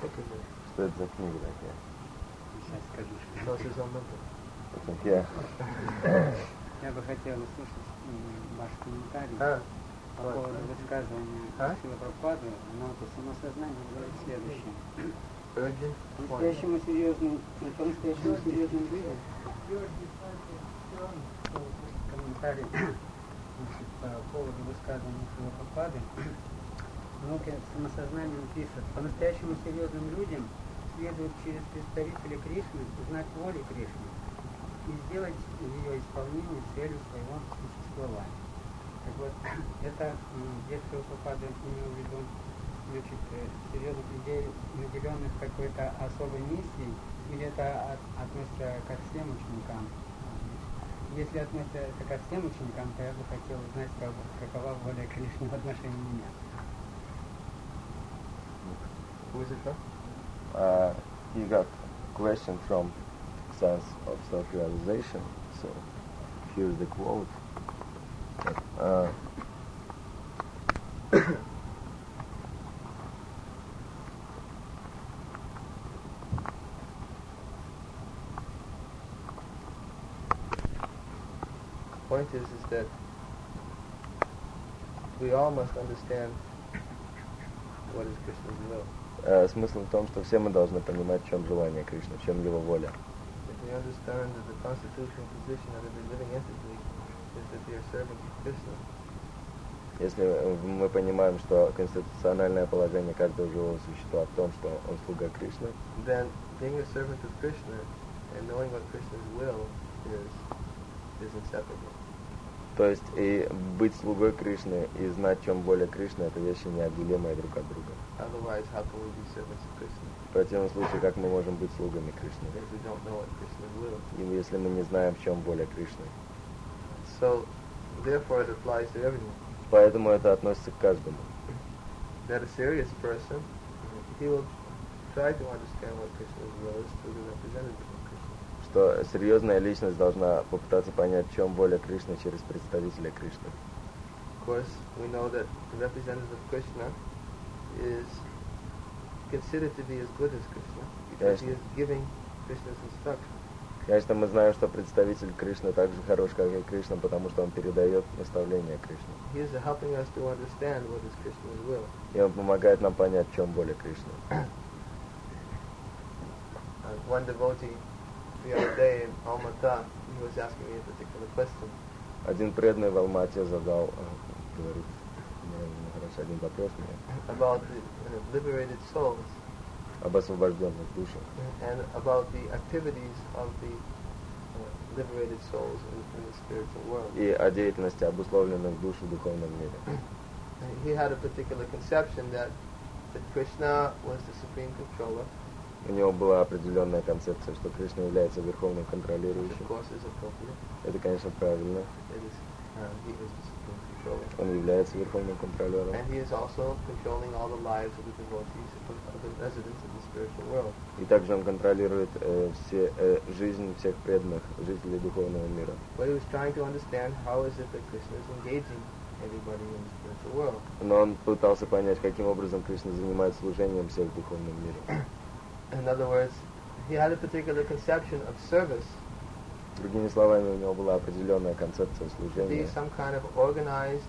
Что это за книга такая? Сейчас скажу. Я бы хотел услышать ваш комментарий по поводу высказывания Шрилы Прабхупады, но это самосознание говорит следующее. По-настоящему серьезным людям комментарий по поводу высказывания Шрилы Прабхупады. Наука самосознанием пишет: по-настоящему серьезным людям следует через представителей Кришны узнать волю Кришны и сделать ее исполнение целью своего существования. Так вот, это если Прабхупада имел в виду, значит, серьезных людей, наделенных какой-то особой миссией, или это относится ко всем ученикам? Если относится это ко всем ученикам, то я бы хотел узнать, какова воля Кришны в отношении меня. Who is it from? He got a question from Science of Self-Realization. So here's the quote. Point is that we all must understand what is Krishna's will. Смысл в том, что все мы должны понимать, в чем желание Кришны, в чем его воля. If we understand that the constitutional position of every living entity is that they are servants of Krishna. Если мы понимаем, что конституциональное положение каждого живого существа в том, что он слуга Кришны, then being a servant of Krishna and knowing what Krishna's will is inseparable. То есть и быть слугой Кришны и знать, в чем воля Кришны, это вещи неотделимые друг от друга. Otherwise, how can we be servants of Krishna? В противном случае, как мы можем быть слугами Кришны? If we don't know what Krishna's will. И если мы не знаем, в чем воля Кришны. So, therefore, it applies to everyone. Поэтому это относится к каждому. That a serious person, he will try to understand what Krishna's will is through the representative of Krishna. Что серьезная личность должна попытаться понять, в чем воля Кришны через представителя Кришны. Of course, we know that the representative of Krishna is considered to be as good as Krishna because he is giving Krishna's instruction. Конечно, мы знаем, что представитель Кришны так же хорош, как и Кришна, потому что он передает наставления Кришны. He is helping us to understand what is Krishna's will. И он помогает нам понять, в чем воля Кришны. One devotee the other day in Almaty, he was asking me a particular question. Один преданный в Алмате задал, говорит, один вопрос мне. About the liberated souls. Об освобожденных душах. And about the activities of the liberated souls in the spiritual world. И о деятельности обусловленных душ в духовном мире. He had a particular conception that Krishna was the supreme controller. У него была определенная концепция, что Кришна является верховным контролирующим. Это, конечно, правильно. Он является верховным контролером. И также он контролирует жизнь всех преданных, жителей духовного мира. Но он пытался понять, каким образом Кришна занимает служением всех в духовном мире. In other words, he had a particular conception of service. Другими словами, у него была определенная концепция служения. Be some kind of organized,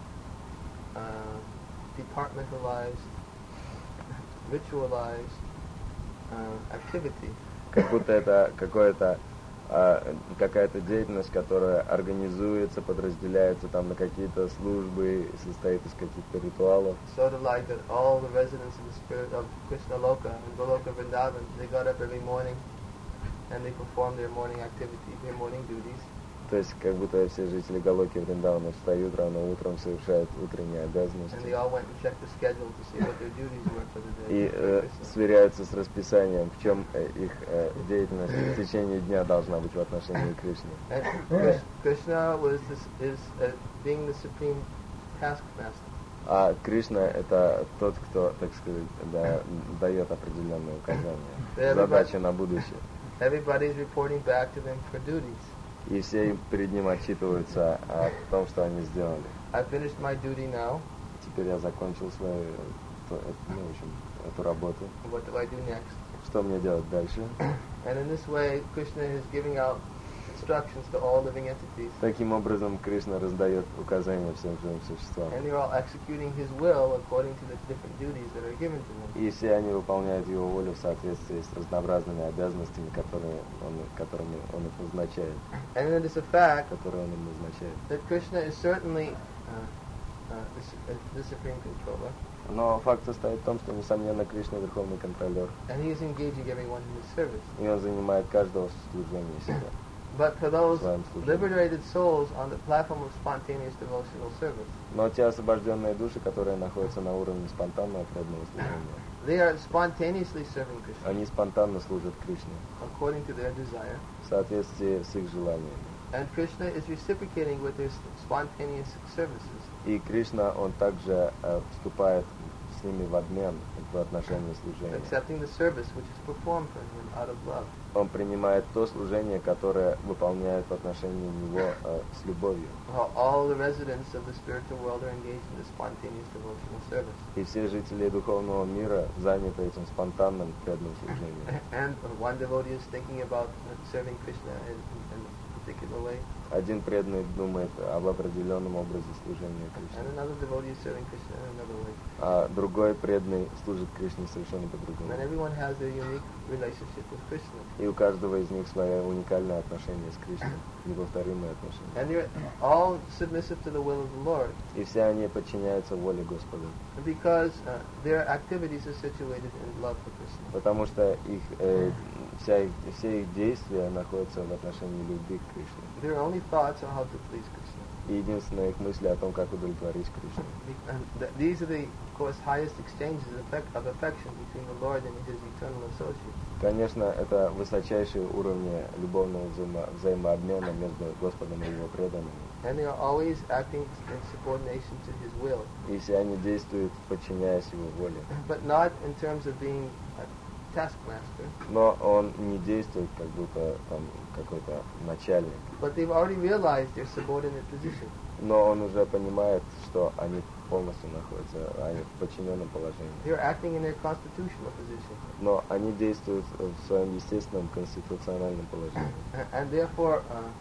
departmentalized, ritualized activity. Как будто это какая-то деятельность, которая организуется, подразделяется там на какие-то службы, состоит из каких-то ритуалов. Sort of like that all the residents in the spirit of Krishna Loka and Goloka Vrindavan, they got up every morning and they performed their morning activities, their morning duties. То есть, как будто все жители Галоки Вриндавана встают рано утром, совершают утренние обязанности. And they all went and checked the schedule to see what their duties were for the day. И сверяются с расписанием, в чем их деятельность в течение дня должна быть в отношении Кришны. Krishna is being the supreme taskmaster. А Кришна это тот, кто, так сказать, дает определенные указания, задачи на будущее. Everybody is reporting back to them for duties. И все перед ним отчитываются о том, что они сделали. I finished my duty now. Теперь я закончил свою, в общем, эту работу. What do I do next? Что мне делать дальше? And in this way, Krishna is giving out instructions to all living entities. Таким образом, Кришна раздает указания всем живым существам. And they're all executing his will according to the different duties that are given to them. И все они выполняют его волю в соответствии с разнообразными обязанностями, которыми он их назначает. And it is a fact которые он им назначает. that Krishna is certainly the supreme controller. Но факт состоит в том, что, несомненно, Кришна верховный контролер. And he is engaging everyone in his service. И он занимает каждого в служении себя. But for those liberated souls on the platform of spontaneous devotional service, но те освобожденные души, которые находятся на уровне спонтанного преданного служения, they are spontaneously serving Krishna. Они спонтанно служат Кришне. According to their desire. В соответствии с их желаниями. And Krishna is reciprocating with their spontaneous services. И Кришна, он также вступает с ними в обмен в отношении служения. Accepting the service which is performed for him out of love. Он принимает то служение, которое выполняет в отношении него с любовью. All the residents of the spiritual world are engaged in this spontaneous devotional service. И все жители духовного мира заняты этим спонтанным преданным служением. And one devotee is thinking about serving Krishna in a particular way. Один преданный думает об определенном образе служения Кришне. And another devotee is serving Krishna in another way. А другой преданный служит Кришне совершенно по-другому. And everyone has their unique relationship with Krishna. И у каждого из них свое уникальное отношение с Кришной, неповторимое отношение. And they're all submissive to the will of the Lord. И все они подчиняются воле Господа. Because their activities are situated in love for Krishna. Потому что все их действия находятся в отношении любви к Кришне. Their only thoughts are how to please Krishna. И единственная их мысль о том, как удовлетворить Кришну. These are the, of course, highest exchanges of affection between the Lord and His eternal associates. Конечно, это высочайшие уровни любовного взаимообмена между Господом и Его преданными. And they are always acting in subordination to His will. И все они действуют, подчиняясь Его воле. But not in terms of being a taskmaster. Но он не действует, как будто там какой-то начальник. But they've already realized their subordinate position. Но он уже понимает, что они полностью находятся в подчиненном положении. They're acting in their constitutional position. Но они действуют в своем естественном конституциональном положении. And therefore,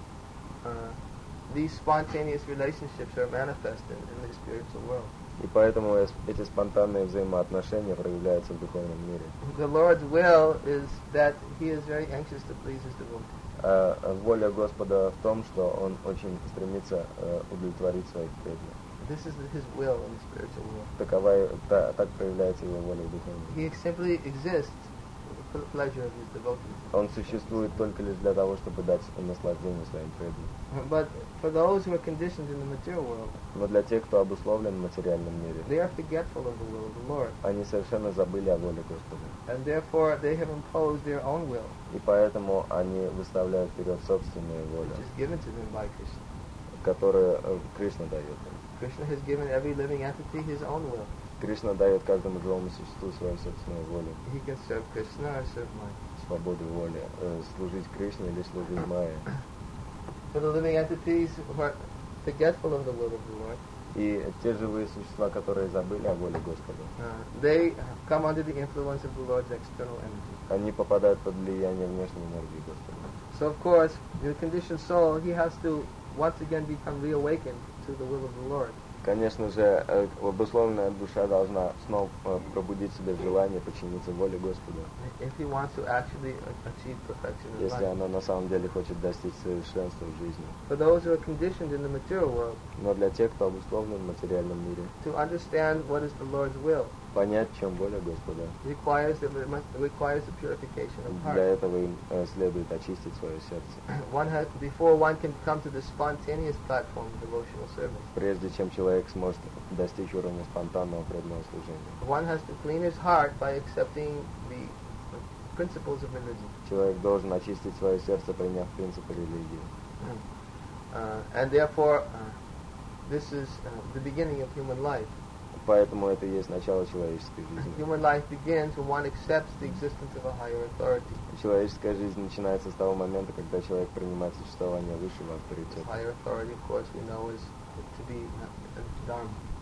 these spontaneous relationships are manifested in the spiritual world. И поэтому эти спонтанные взаимоотношения проявляются в духовном мире. The Lord's will is that He is very anxious to please His devotees. Воля Господа в том, что Он очень стремится удовлетворить своих преданных. This is His will in the spiritual world. Так проявляется Его воля в духовном мире. He simply exists for the pleasure of His devotees. Он существует только лишь для того, чтобы дать наслаждение своим преданным. But for those who are conditioned in the material world, но для тех, кто обусловлен в материальном мире, they are forgetful of the will of the Lord. Они совершенно забыли о воле Господа. And therefore they have imposed their own will. И поэтому они выставляют вперед собственную волю, which is given to them by Krishna. Которую Кришна дает им. Krishna has given every living entity his own will. Кришна дает каждому живому существу свою собственную волю. He can serve Krishna or serve Maya. Свободу воли, служить Кришне или служить Майе. For the living entities who are forgetful of the will of the Lord, и те живые существа, которые забыли о воле Господа, they come under the influence of the Lord's external energy. Они попадают под влияние внешней энергии Господа. So of course, in the conditioned soul, he has to once again become reawakened to the will of the Lord. Конечно же, обусловленная душа должна снова пробудить в себе желание подчиниться воле Господа. If he wants to actually achieve perfection in life. Если она на самом деле хочет достичь совершенства в жизни. For those who are conditioned in the material world. Но для тех, кто обусловлен в материальном мире. To understand what is the Lord's will. Понять, в чем воля Господа. Requires the purification of heart. Для этого им следует очистить свое сердце. Before one can come to the spontaneous platform of devotional service. Прежде чем человек сможет достичь уровня спонтанного преданного служения. One has to clean his heart by accepting the principles of religion. Человек должен очистить свое сердце, приняв принципы религии. And therefore, this is the beginning of human life. Поэтому это и есть начало человеческой жизни. Human life begins when one accepts the existence of a higher authority. Человеческая жизнь начинается с того момента, когда человек принимает существование высшего авторитета. Higher authority, of course, we know is to be Dharma.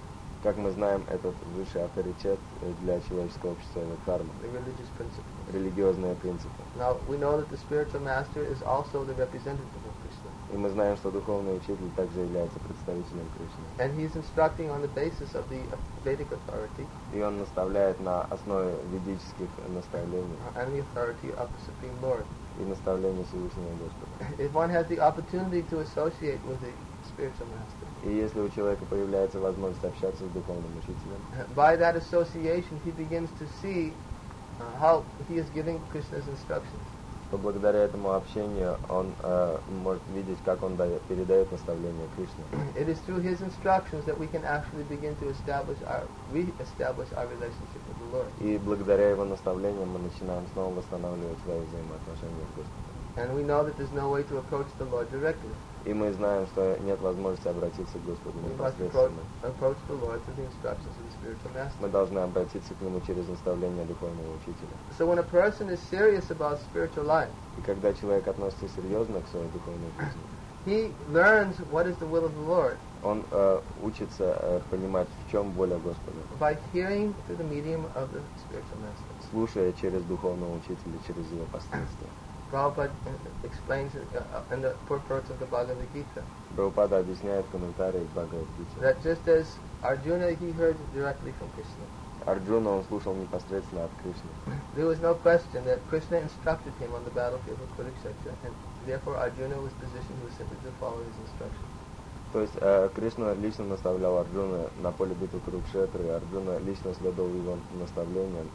Как мы знаем, этот высший авторитет для человеческого общества — это дхарма, религиозные принципы. Now we know that the spiritual master is also the representative of Krishna. И мы знаем, что духовный учитель также является представителем Кришны. And he's instructing on the basis of the Vedic authority. И он наставляет на основе ведических наставлений. And the authority of the Supreme Lord. И наставления Всевышнего Господа. If one has the opportunity to associate with the spiritual master, и если у человека появляется возможность общаться с духовным учителем, by that association he begins to see how he is giving Krishna's instructions. то благодаря этому общению он может видеть, как он передает наставления Кришне. It is through his instructions that we can actually begin to re-establish our relationship with the Lord. И благодаря его наставлениям мы начинаем снова восстанавливать свои взаимоотношения с Господом. And we know that there's no way to approach the Lord directly. И мы знаем, что нет возможности обратиться к Господу We must непосредственно. approach the Lord through the instructions of the spiritual master. Мы должны обратиться к Нему через наставление духовного учителя. So when a person is serious about spiritual life, И когда человек относится серьезно к своей духовной жизни, he learns what is the will of the Lord он учится понимать, в чем воля Господа, by hearing through the medium of the spiritual master. слушая через духовного учителя, через его посредство. Prabhupada explains in the purports of the Bhagavad Gita Прабхупада объясняет в комментариях Бхагавад-гите, that just as Arjuna he heard directly from Krishna, Арджуна он слушал непосредственно от Кришны. there was no question that Krishna instructed him on the battlefield of Kurukshetra, and therefore Arjuna was positioned who was simply to follow his instructions. То есть Кришна лично наставлял Арджуна на поле битвы Курукшетры, и Арджуна лично следовал его наставлениям.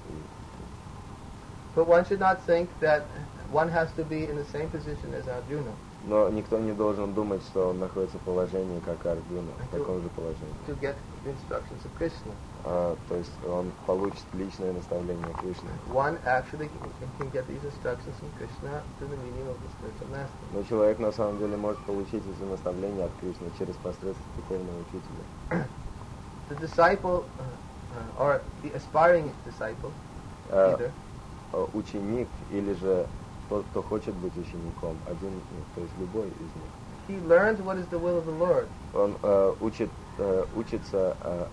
But one should not think that one has to be in the same position as Arjuna Но никто не должен думать, что он находится в положении, как Арджуна, в таком же положении. to get the instructions of Krishna. То есть он получит личное наставление Кришны. One actually can get these instructions from Krishna through the medium of the spiritual master. Но человек на самом деле может получить эти наставления от Кришны через посредство духовного учителя. The disciple, or the aspiring disciple, either, Ученик или же тот, кто хочет быть учеником, один, то есть любой из них. he learns what is the will of the Lord Он учится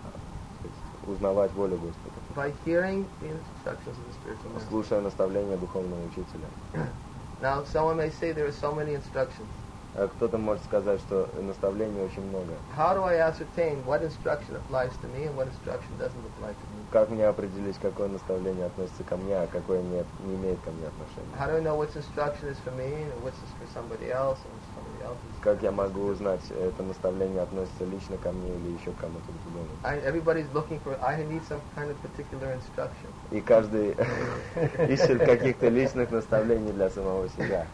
узнавать волю Господа, by hearing the instructions of the spiritual master. слушая наставления духовного учителя. Now, someone may say there are so many instructions. Кто-то может сказать, что наставлений очень много. How do I ascertain what instruction applies to me and what instruction doesn't apply to me? Как мне определить, какое наставление относится ко мне, а какое не имеет ко мне отношения? How do I know which instruction is for me and which is for somebody else and which somebody else is? Как я могу узнать, это наставление относится лично ко мне или еще к кому-то другому? Everybody's looking for, I need some kind of particular instruction. И каждый ищет каких-то личных наставлений для самого себя.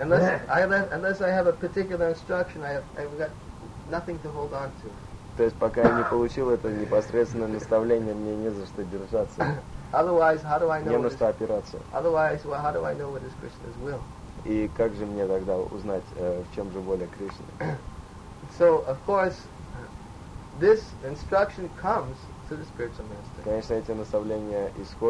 Unless I have a particular instruction, I've got nothing to hold on to. То есть пока я не получил это непосредственное наставление, мне не за что держаться. Otherwise, how do I know? Не на что опираться. Otherwise, well, how do I know what is Krishna's will? И как же мне тогда узнать, в чем же воля Кришны? So, of course, this instruction comes to the spiritual master. Конечно, эти наставления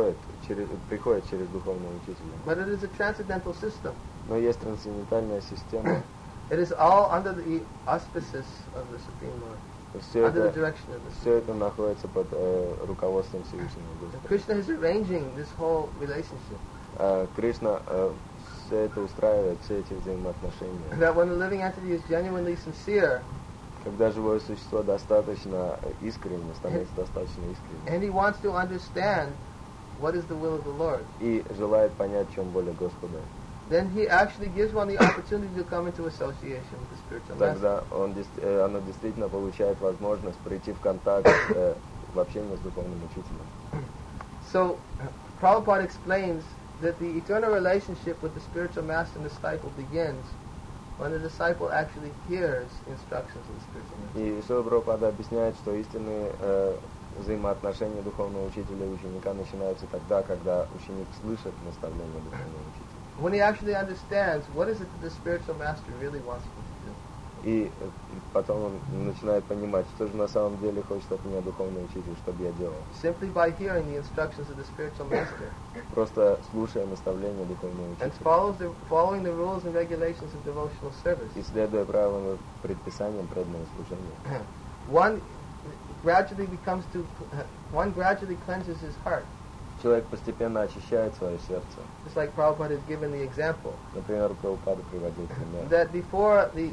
приходят через духовного учителя. But it is a transcendental system. Но есть трансцендентальная система. It is all under the auspices of the Supreme Lord. Under the direction of the Все Supreme это находится под руководством Всевышнего Господа. Krishna is arranging this whole relationship. Кришна все это устраивает, все эти взаимоотношения. That when the living entity is genuinely sincere, Когда живое существо достаточно искренне, становится достаточно искренним, and he wants to understand what is the will of the Lord, и желает понять, в чем воля Господа, then he actually gives one the opportunity to come into association with the spiritual master. тогда оно действительно получает возможность прийти в контакт, в общение с духовным учителем. So, Prabhupada explains that the eternal relationship with the spiritual master and the disciple begins when the disciple actually hears instructions of the spiritual master. И Шрила Прабхупада объясняет, что истинные взаимоотношения духовного учителя и ученика начинаются тогда, когда ученик слышит наставления духовного учителя. When he actually understands what is it that the spiritual master really wants him to do. И потом он начинает понимать, что же на самом деле хочет от меня духовный учитель, чтобы я делал. Simply by hearing the instructions of the spiritual master Просто слушая наставления духовного and учителя following the rules and regulations of devotional service. и следуя правилам и предписаниям преданного служения. One one gradually cleanses his heart. Человек постепенно очищает свое сердце. Just like Prabhupada has given the example. Например, Прабхупада приводил пример. That before the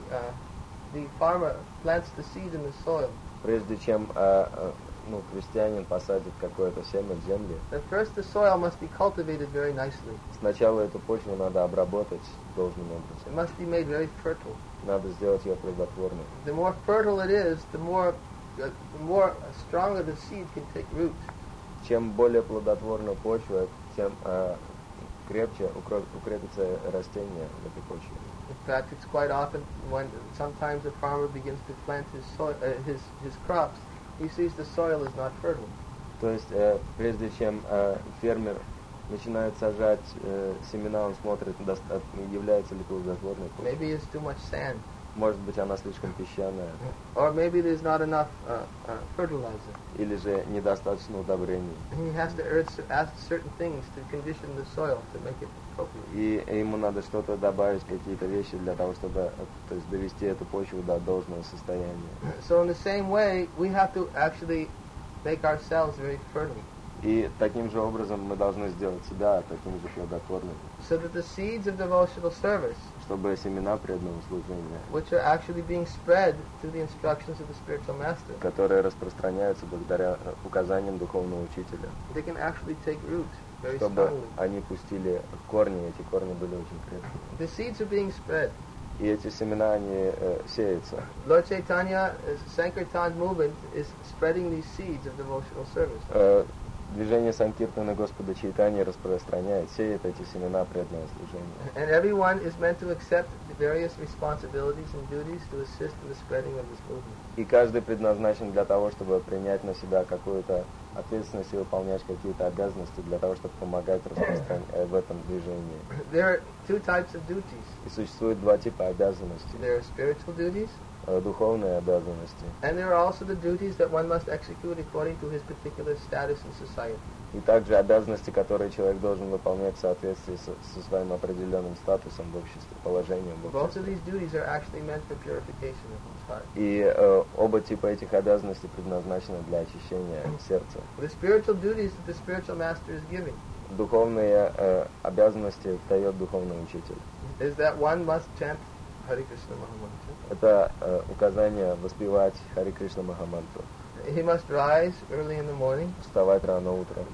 farmer plants the seed in the soil. Прежде чем крестьянин посадит какое-то семя в землю. At first the soil must be cultivated very nicely. Сначала эту почву надо обработать должным образом. It must be made very fertile. Надо сделать ее плодотворной. The more fertile it is, the more stronger the seed can take root. Чем более плодотворна почва, тем крепче укрепится растение в этой почве. In fact, it's quite often when sometimes the farmer begins to plant his crops, he sees the soil is not fertile. То есть, прежде чем фермер начинает сажать семена, он смотрит, является ли плодотворной почвой. Maybe it's too much sand. Может быть, она слишком песчаная. Or maybe there's not enough fertilizer. Или же недостаточно удобрений. And he has to add certain things to condition the soil to make it appropriate. И ему надо что-то добавить, какие-то вещи для того, чтобы довести эту почву до должного состояния. So in the same way, we have to actually make ourselves very fertile. И таким же образом мы должны сделать себя таким же плодотворным. So that the seeds of devotional service, чтобы семена преданного служения, which are actually being spread through the instructions of the spiritual master, которые распространяются благодаря указаниям духовного учителя, they can actually take root very чтобы strongly. они пустили корни, эти корни были очень крепкие. The seeds are being spread. И эти семена, они сеются. Lord Chaitanya, Sankirtan movement is spreading these seeds of devotional service. Движение Санкиртана Господа Чайтаньи распространяет, сеет эти семена преданного служения. And everyone is meant to accept the various responsibilities and duties to assist in the spreading of this movement. И каждый предназначен для того, чтобы принять на себя какую-то ответственность и выполнять какие-то обязанности для того, чтобы помогать в этом движении. There are two types of duties. И существует два типа обязанностей. There are spiritual duties. Духовные обязанности. And there are also the duties that one must execute according to his particular status in society. И также обязанности, которые человек должен выполнять в соответствии со своим определенным статусом в обществе, положением в Both обществе. of these duties are actually meant for purification of one's heart. И оба типа этих обязанностей предназначены для очищения сердца. The spiritual duties that the spiritual master is giving Духовные обязанности дает духовный учитель. is that one must chant Hare Krishna Mahamantra. Это указание воспевать Хари Кришна Махамантру. He must rise early in the morning. Вставать рано утром.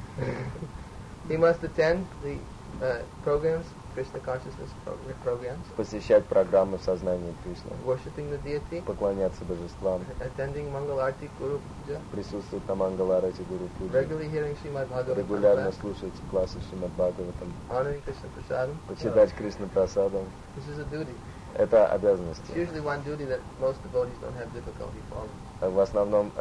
He must attend the programs, Krishna consciousness programs, Посещать программы в сознании Кришны. worshipping the deity, Поклоняться божествам. attending Mangalarti Guru Puja, Присутствовать на Мангаларате Гуру Пуджи. regularly hearing Srimad Bhagavatam, Регулярно слушать классы Шримад Бхагаватам. honoring Krishna Prasadam. Почитать Кришна Прасадам. This is a duty. Это It's обязанности. usually one duty that most devotees don't have difficulty following. В основном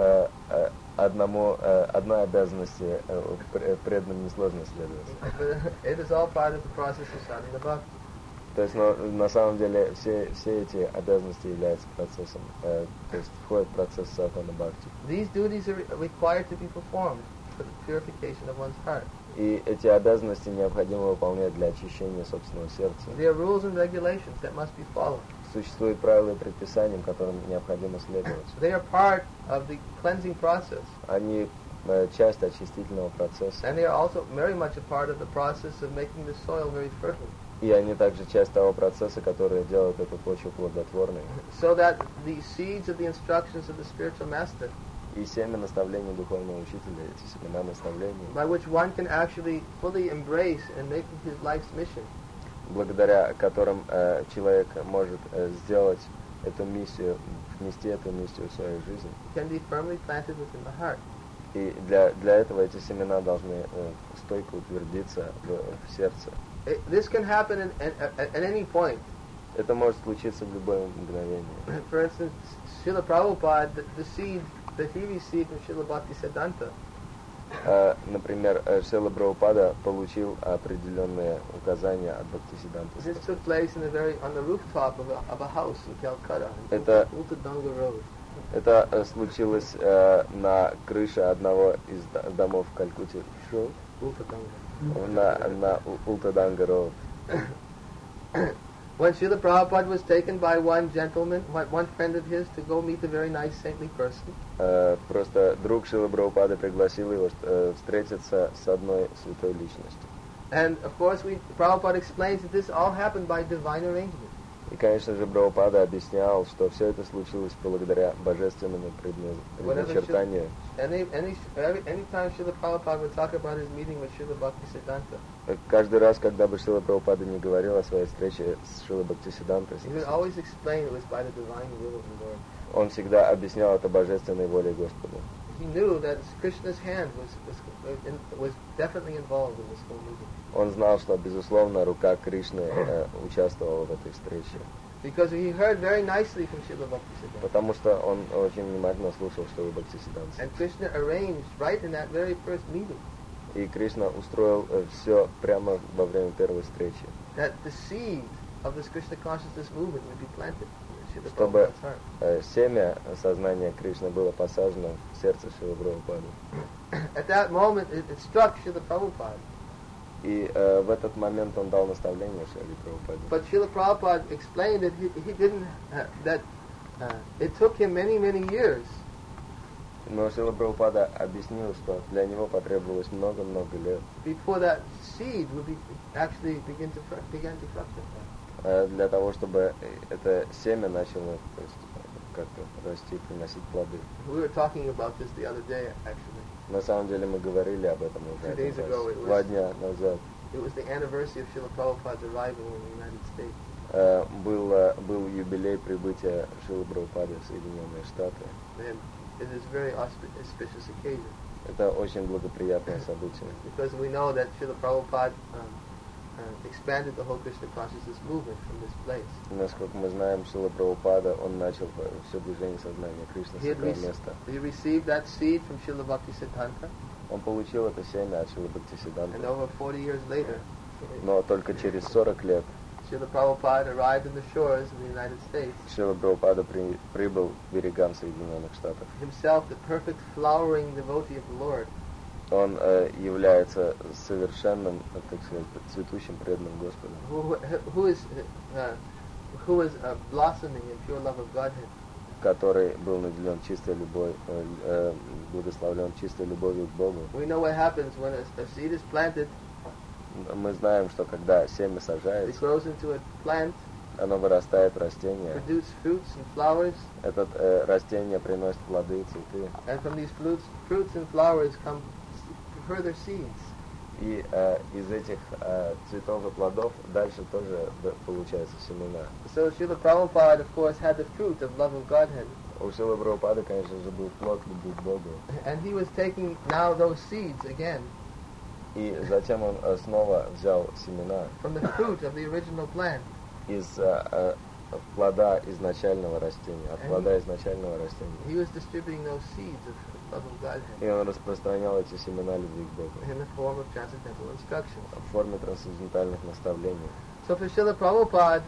одной обязанности преданным несложно следовать. But it is all part of the process of sadhana bhakti. То есть, на самом деле, все эти обязанности являются процессом, то есть входят в процесс садхана бхакти. These duties are required to be performed for the purification of one's heart. И эти обязанности необходимо выполнять для очищения собственного сердца. There are rules and regulations that must be followed. Существуют правила и предписания, которым необходимо следовать. They are part of the cleansing process. Они часть очистительного процесса. And they are also very much a part of the process of making the soil very fertile. И они также часть того процесса, который делает эту почву плодотворной. So that the seeds of the instructions of the spiritual master, И семя наставлений духовного учителя, эти семена наставлений, by which one can actually fully embrace and make his life's mission, благодаря которым человек может сделать эту миссию, внести эту миссию в свою жизнь. can be firmly planted within the heart. И для этого эти семена должны стойко утвердиться в сердце. This can happen at any point. Это может случиться в любое мгновение. For instance, Srila Prabhupada, the seed that he received from Srila Bhaktisiddhanta, Например, Шрила Прабхупада получил определенные указания от Бхактисиддханты. this took place on the rooftop of a house in Calcutta, in Это- Ultadanga Road. Это случилось на крыше одного из домов в Калькутте. Ultadanga. На Ултаданга Роуд. When Srila Prabhupada was taken by one gentleman, one friend of his, to go meet a very nice saintly person. Просто друг Шрилы Прабхупады пригласил его встретиться с одной святой личностью. And of course, Prabhupada explains that this all happened by divine arrangement. И, конечно же, Прабхупада объяснял, что все это случилось благодаря божественному предначертанию. Anytime Srila Prabhupada would talk about his meeting with Srila Bhaktisiddhanta, каждый раз, когда бы Шрила Прабхупада не говорил о своей встрече с Шрилой Бхактисиддхантой, he would always explain it was by the divine will of the Lord. Он всегда объяснял это божественной волей Господа. He knew that Krishna's hand was definitely involved in this whole meeting. Он знал, что, безусловно, рука Кришны участвовала в этой встрече. Because he heard very nicely from Srila Bhaktisiddhanta. Потому что он очень внимательно слушал Шрилу Бхактисиддханту. And Krishna arranged right in that very first meeting. И Кришна устроил все прямо во время первой встречи. That the seed of this Krishna consciousness movement would be planted. Чтобы семя сознания Кришны было посажено в сердце Шрилы Прабхупады. At that moment, it struck Srila Prabhupada. И в этот момент он дал наставление Шриле Прабхупаде. But Srila Prabhupada explained that he didn't that it took him many years. Но Шрила Прабхупада объяснил, что для него потребовалось много-много лет. Before that seed would actually begin to fructify. Для того, чтобы это семя начало, то есть, как-то расти, приносить плоды. We were talking about this the other day, actually. На самом деле мы говорили об этом уже 2 дня назад. It was the anniversary of Srila Prabhupada's arrival in the United States. Был юбилей прибытия Шрилы Прабхупады в Соединенные Штаты. And it is a very auspicious occasion. Это очень благоприятное событие. Because we know that Srila Prabhupada expanded the whole Krishna consciousness movement from this place. Насколько мы знаем, Шрила Прабхупада, он начал все движение сознания Кришны с этого места. He received that seed from Srila Bhaktisiddhanta. Он получил это семя от Шрилы Бхактисиддханты. And over 40 years later, но только через 40 лет Srila Prabhupada arrived in the shores of the United States. Шрила Прабхупада прибыл к берегам Соединенных Штатов. Himself the perfect flowering devotee of the Lord. Он является совершенным, так сказать, цветущим преданным Господу. Who is blossoming in pure love of Godhead. Который был наделен чистой любовью, благословлен чистой любовью к Богу. We know what happens when a seed is planted. Мы знаем, что когда семя It сажается, grows into a plant. Оно вырастает в растение. Produce fruits and flowers. Это растение приносит плоды и цветы. And from these fruits and flowers come further seeds. И из этих цветов и плодов дальше тоже получаются семена. So Srila Prabhupada, of course, had the fruit of love of Godhead. У Шрилы Прабхупады, конечно же, был плод любви к Богу. And he was taking now those seeds again. И затем он снова взял семена. From the fruit of the original plant. Из плода изначального растения, от плода изначального растения. He was distributing those seeds of love of Godhead. И он распространял эти семена любви к Богу. In the form of transcendental instructions. В форме трансцендентальных наставлений. So for Srila Prabhupada,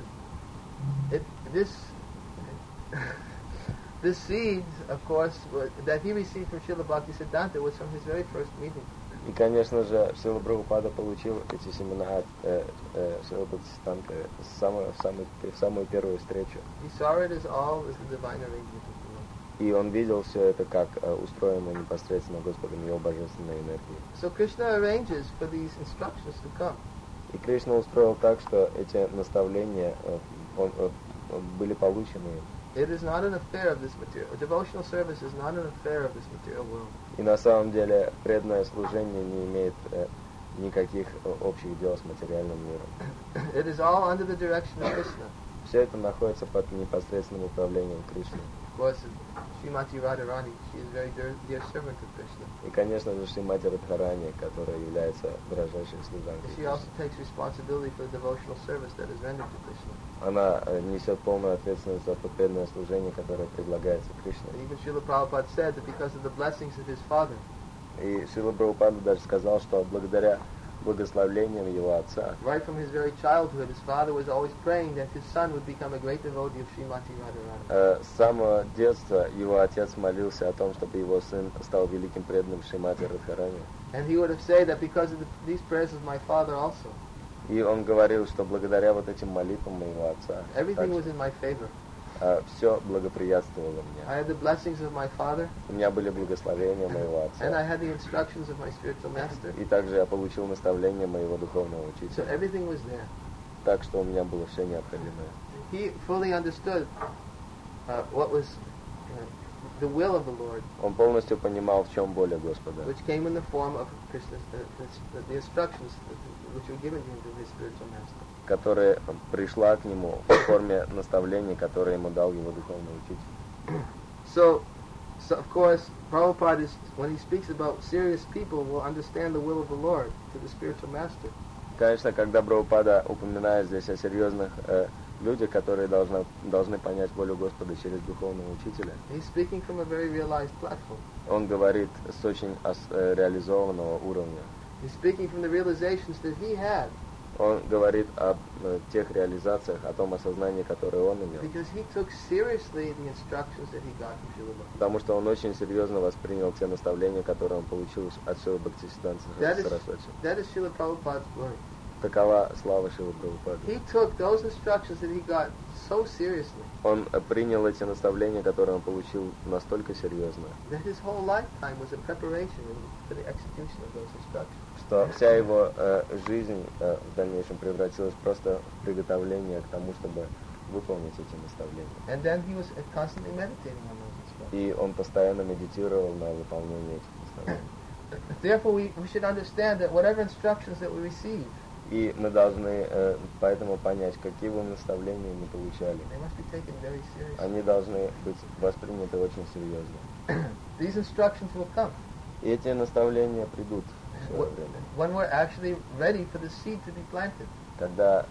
this seed, of course, that he received from Srila Bhaktisiddhanta was from his very first meeting. И, конечно же, Шрила Прабхупада получил эти семена от Шрилы Бхактисиддханты в самую первую встречу. He saw it as all as the divine arrangement of the Lord. И он видел все это как устроено непосредственно Господом его божественной энергией. So Krishna arranges for these instructions to come. И Кришна устроил так, что эти наставления были получены. It is not an affair of this material. Devotional service is not an affair of this material world. И на самом деле преданное служение не имеет никаких общих дел с материальным миром. It is all under the direction of Krishna. Все это находится под непосредственным управлением Кришны. Of course, Srimati Radharani, she is a very dear servant of Krishna. И, конечно же, Шримати Радхарани, которая является дорожайшей служанкой. She also takes responsibility for the devotional service that is rendered to Krishna. Она несет полную ответственность за то преданное служение, которое предлагается Кришне. Even Srila Prabhupada said that because of the blessings of his father. И Шрила Прабхупада даже сказал, что благодаря благословлением его отца, right from his very childhood, his father was always praying that his son would become a great devotee of Srimati Radharani. С самого детства его отец молился о том, чтобы его сын стал великим преданным Шримати Радхарани. And he would have said that because of these prayers of my father also. И он говорил, что благодаря вот этим молитвам моего отца everything was in my favor. Все благоприятствовало мне. I had the blessings of my father, У меня были благословения моего and I отца. had the instructions of my spiritual master. И также я получил наставление моего духовного So учителя. everything was there. Так что у меня было все необходимое. He fully understood what was the will of the Lord, Он полностью понимал, в чем воля Господа, which came in the form of Krishna's, the instructions which were given to him through his spiritual master. которая пришла к нему в форме наставлений, которые ему дал его духовный учитель. So of course, Prabhupada, when he speaks about serious people, will understand the will of the Lord to the spiritual master. Конечно, когда Прабхупада упоминает здесь о серьезных людях, которые должны понять волю Господа через духовного учителя, He's speaking from a very realized platform. он говорит с очень реализованного уровня. He's speaking from the realizations that he had, Он говорит о тех реализациях, о том осознании, которое он имел. because he took seriously the instructions that he got from Srila Bhakti. Потому что он очень серьезно воспринял те наставления, которые он получил от Шрилы Бхактисиданта Сарасвати. That is Srila Prabhupada's glory. Такова слава Шрилы Прабхупады. He took those instructions that he got so seriously Он принял эти наставления, которые он получил, настолько серьезно, that his whole lifetime was a preparation for the execution of those instructions. что вся его жизнь в дальнейшем превратилась просто в приготовление к тому, чтобы выполнить эти наставления. And then he was constantly meditating on those instructions. И он постоянно медитировал на выполнение этих наставлений. Therefore, we should understand that whatever instructions that we receive, И мы должны поэтому понять, какие бы наставления мы получали. they must be taken very seriously. Они должны быть восприняты очень серьезно. These instructions will come И эти наставления придут в свое время, when we're actually ready for the seed to be planted. когда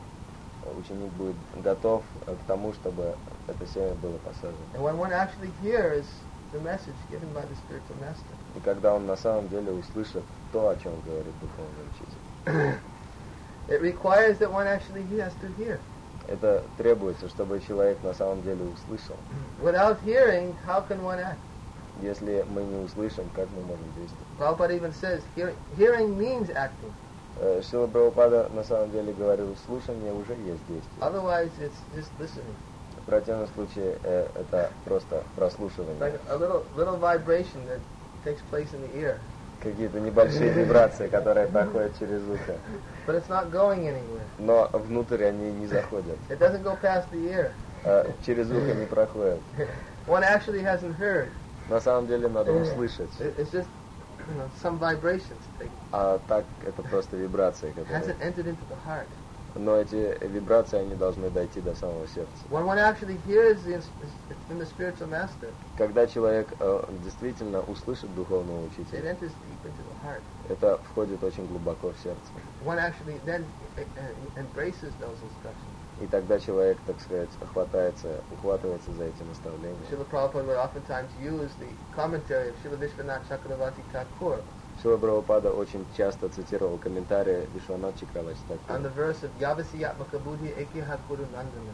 ученик будет готов к тому, чтобы это семя было посажено. And when one actually hears the message given by the spiritual master. И когда он на самом деле услышит то, о чем говорит духовный учитель. It requires that one actually has to hear. Это требуется, чтобы человек на самом деле услышал. Without hearing, how can one act? Если мы не услышим, как мы можем действовать? Prabhupada even says, hearing means acting. Шрила Прабхупада на самом деле говорил, слушание уже есть действие. Otherwise, it's just listening. В противном случае это просто прослушивание. Like a little vibration that takes place in the ear. Какие-то небольшие вибрации, которые проходят через ухо. But it's not going anywhere. Но внутрь они не заходят. It doesn't go past the ear. Через ухо не проходят. One actually hasn't heard. На самом деле надо услышать. It's just, some vibrations. А так это просто вибрации, It которые... hasn't entered into the heart. Но эти вибрации, они должны дойти до самого сердца. When one actually hears from the spiritual master, Когда человек действительно услышит духовного it учителя, enters deep into the heart. это входит очень глубоко в сердце. One actually then embraces those instructions. И тогда человек, так сказать, ухватывается за эти наставления. Srila Prabhupada would oftentimes use the commentary of Srila Vishwanath Chakravarti Thakur Шрила Прабхупада очень часто цитировал комментарии Вишванат Чакраварти on the Тхакура verse of Yavasiyatmaka Buddhi Ekya Guru Nandana.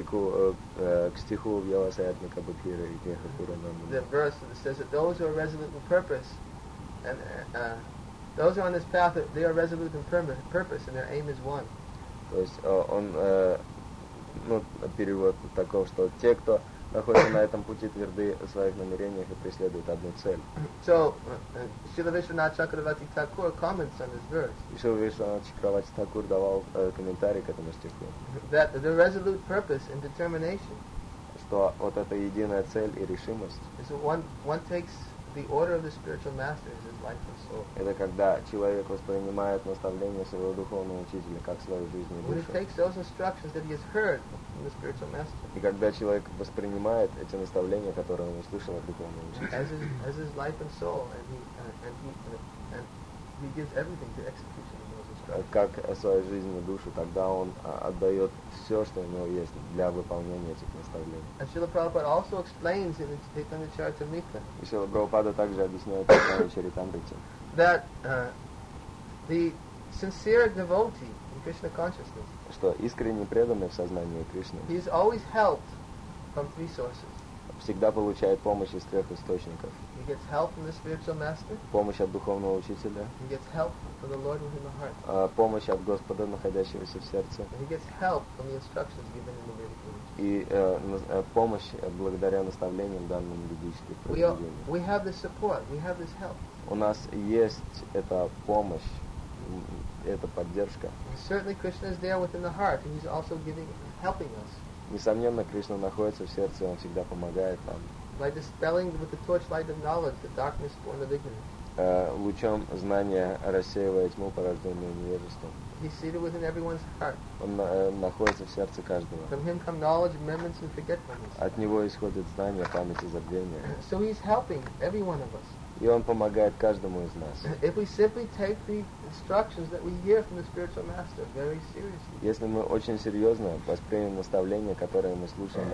к стиху Вьявасаятмика Будхира и Кеха The Курананда. verse that says that those who are resolute in purpose, and those who are on this path, they are resolute in purpose, and their aim is one. То есть он, перевод таков, что те, кто находятся на этом пути, тверды в своих намерениях и преследуют одну цель. So, Srila Vishwanath Chakravarti Thakur comments on this verse И Шрила Вишванат Чакраварти Тхакур давал комментарий к этому стиху, that the resolute purpose and determination что вот эта единая цель и решимость, is that one takes the order of the spiritual master as his life and soul. это когда человек воспринимает наставление своего духовного учителя как свою жизнь и When he душу. takes those instructions that he has heard from the spiritual master И когда человек воспринимает эти наставления, которые он услышал от духовного учителя, as his life and soul, and he gives everything to execution of those instructions. как свою жизнь и душу, тогда он отдает все, что у него есть для выполнения этих наставлений. And Srila Prabhupada also explains in the Chaitanya Charitamrita И Шрила Прабхупада также объясняет в Чаритамрите, that the sincere devotee in Krishna consciousness, что искренне преданный в сознании Кришны, he is always helped from three sources. всегда получает помощь из 3 источников. He gets help from the spiritual master. Помощь от духовного учителя. He gets help from the Lord within the heart. Помощь от Господа, находящегося в сердце. And he gets help from the instructions given in the Vedic lineage. И помощь благодаря наставлениям, данным в ведических произведениях. We have this support. We have this help. У нас есть эта помощь, эта поддержка. Certainly Krishna is there within the heart, and he's also helping us. Несомненно, Кришна находится в сердце, он всегда помогает нам. By dispelling with the torchlight of knowledge the darkness born of ignorance. Лучом знания рассеивая тьму, порожденную невежеством. He's seated within everyone's heart. Он находится в сердце каждого. From him come knowledge, remembrance, and forgetfulness. От него исходит знание, память и забвение. So he's helping every one of us. И он помогает каждому из нас. If we simply take the instructions that we hear from the spiritual master very seriously. Если мы очень серьезно воспримем наставления, которые мы слышим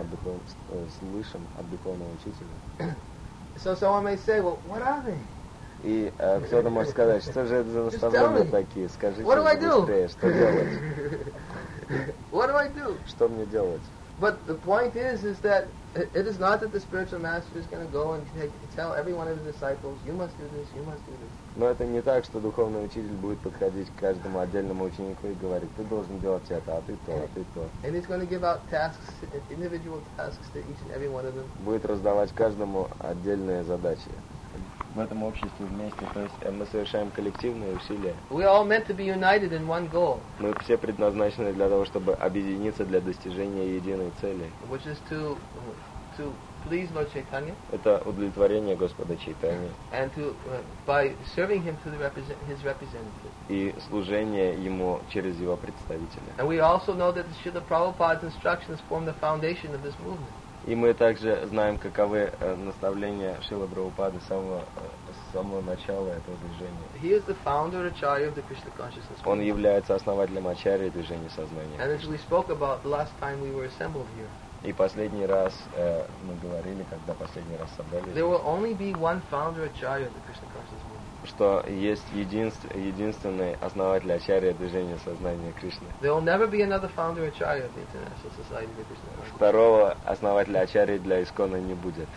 от духовного учителя. So someone may say, well, what are they? И кто-то может сказать, что же это за наставления такие? Скажите быстрее, что делать? What do I do? Что мне делать? But the point is that it is not that the spiritual master is going to go and tell every one of his disciples, you must do this, you must do this. Но это не так, что духовный учитель будет подходить к каждому отдельному ученику и говорить, ты должен делать это, а ты то, а ты то. And he's going to give out tasks, individual tasks to each and every one of them. Будет раздавать каждому отдельные задачи. В этом обществе вместе, то есть мы совершаем коллективные усилия. We are all meant to be united in one goal. Мы все предназначены для того, чтобы объединиться для достижения единой цели. Which is to please Lord Chaitanya. Это удовлетворение Господа Чайтаньи. And by serving him through his representative. И служение ему через его представителя. And we also know that Srila Prabhupada's instructions form the foundation of this movement. И мы также знаем, каковы наставления Шрилы Прабхупады с самого начала этого движения. He is the founder Acharya of the Krishna consciousness. Он является основателем Ачарьи движения сознания. And as we spoke about the last time we were assembled here. И последний раз мы говорили, когда последний раз собрались. There will only be one founder Acharya of the Krishna consciousness movement. Что есть единственный основатель Ачарьи движения сознания Кришны. There will never be another founder Acharya of the International Society of Krishna consciousness. Второго основателя Ачарьи для Искона не будет.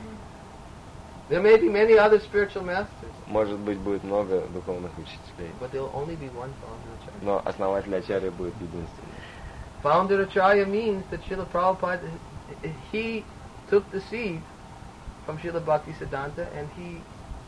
There may be many other spiritual masters. Может быть, будет много духовных учителей. But there will only be one founder Acharya. Но основатель Ачарьи будет единственный. Founder Acharya means that Srila Prabhupada, he took the seed from Srila Bhaktisiddhanta and he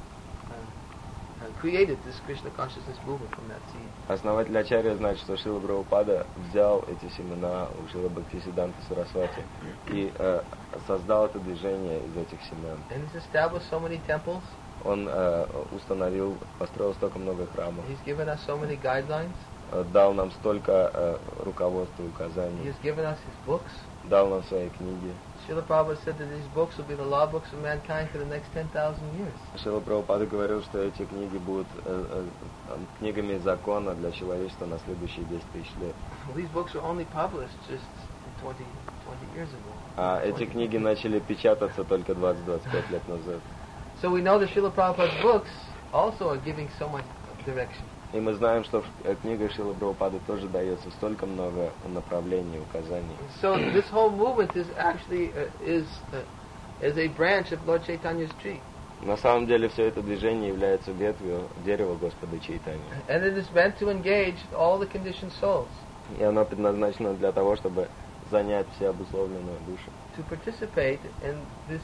created this Krishna consciousness movement from that seed. Основатель Ачарьи значит, что Шрила Прабхупада взял эти семена у Шрила Бхактисиддханты Сарасвати и создал это движение из этих семен. And he's established so many temples. Он построил столько много храмов. He's given us so many guidelines. Дал нам столько руководства и указаний. He has given us his books. Дал нам свои книги. Srila Prabhupada said that these books will be the law books of mankind for the next 10,000 years. Шрила Прабхупада говорил, что эти книги будут книгами закона для человечества на следующие 10 тысяч лет. Well, these books were only published just 20 years ago. А эти книги начали печататься только 20-25 лет назад. So we know that Srila Prabhupada's books also are giving so much direction. И мы знаем, что в книгах Шрилы Прабхупады тоже дается столько много направлений, указаний. So this whole movement is actually is a branch of Lord Chaitanya's tree. На самом деле все это движение является ветвью дерева Господа Чайтаньи. And it is meant to engage all the conditioned souls. И оно предназначено для того, чтобы занять все обусловленные души. To participate in this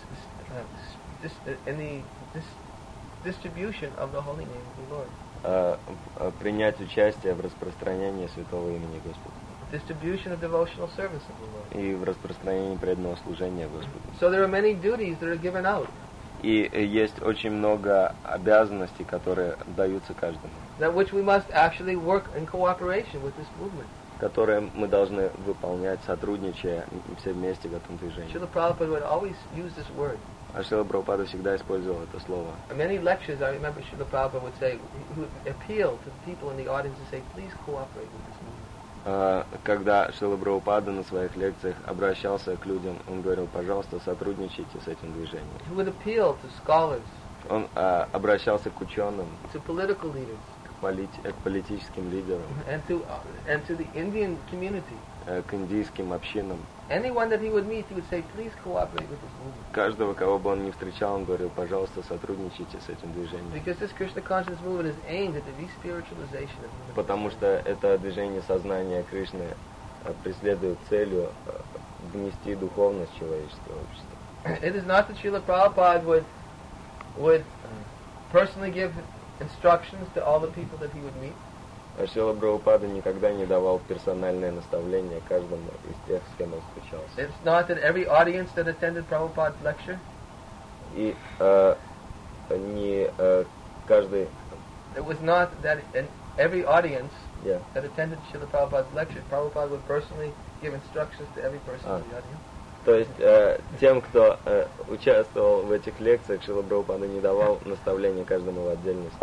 distribution of the holy name of the Lord. Принять участие в распространении святого имени Господа. Distribution of devotional service of the Lord. И в распространении преданного служения Господу. So there are many duties that are given out. И есть очень много обязанностей, которые даются каждому. That which we must actually work in cooperation with this movement. Которые мы должны выполнять, сотрудничая все вместе в этом движении. Srila Prabhupada would always use this word. А Шрила Прабхупада всегда использовал это слово. In many lectures, I remember Srila Prabhupada would say, he would appeal to the people in the audience and say, please cooperate with this movement. Когда Шрила Прабхупада на своих лекциях обращался к людям, он говорил, пожалуйста, сотрудничайте с этим движением. He would appeal to scholars. Он обращался к ученым, to political leaders. к к политическим лидерам, and to the Indian community. К индийским общинам. Anyone that he would meet, he would say, please cooperate with this movement. Каждого, кого бы он не встречал, он говорил, пожалуйста, сотрудничайте с этим движением. Because this Krishna consciousness movement is aimed at the respiritualization of human. Потому что это движение сознания Кришны преследует целью внести духовность в человеческое общество. It is not that Srila Prabhupada would personally give instructions to all the people that he would meet. Шрила Прабхупада никогда не давал персональное наставление каждому из тех, с кем он встречался. It's not that every audience that attended Prabhupada's lecture. И не каждый. It was not that in every audience Yeah. that attended Srila Prabhupada's lecture, Prabhupada would personally give instructions to every person in the audience. То есть тем, кто участвовал в этих лекциях, Шрила Прабхупада не давал наставления каждому в отдельности.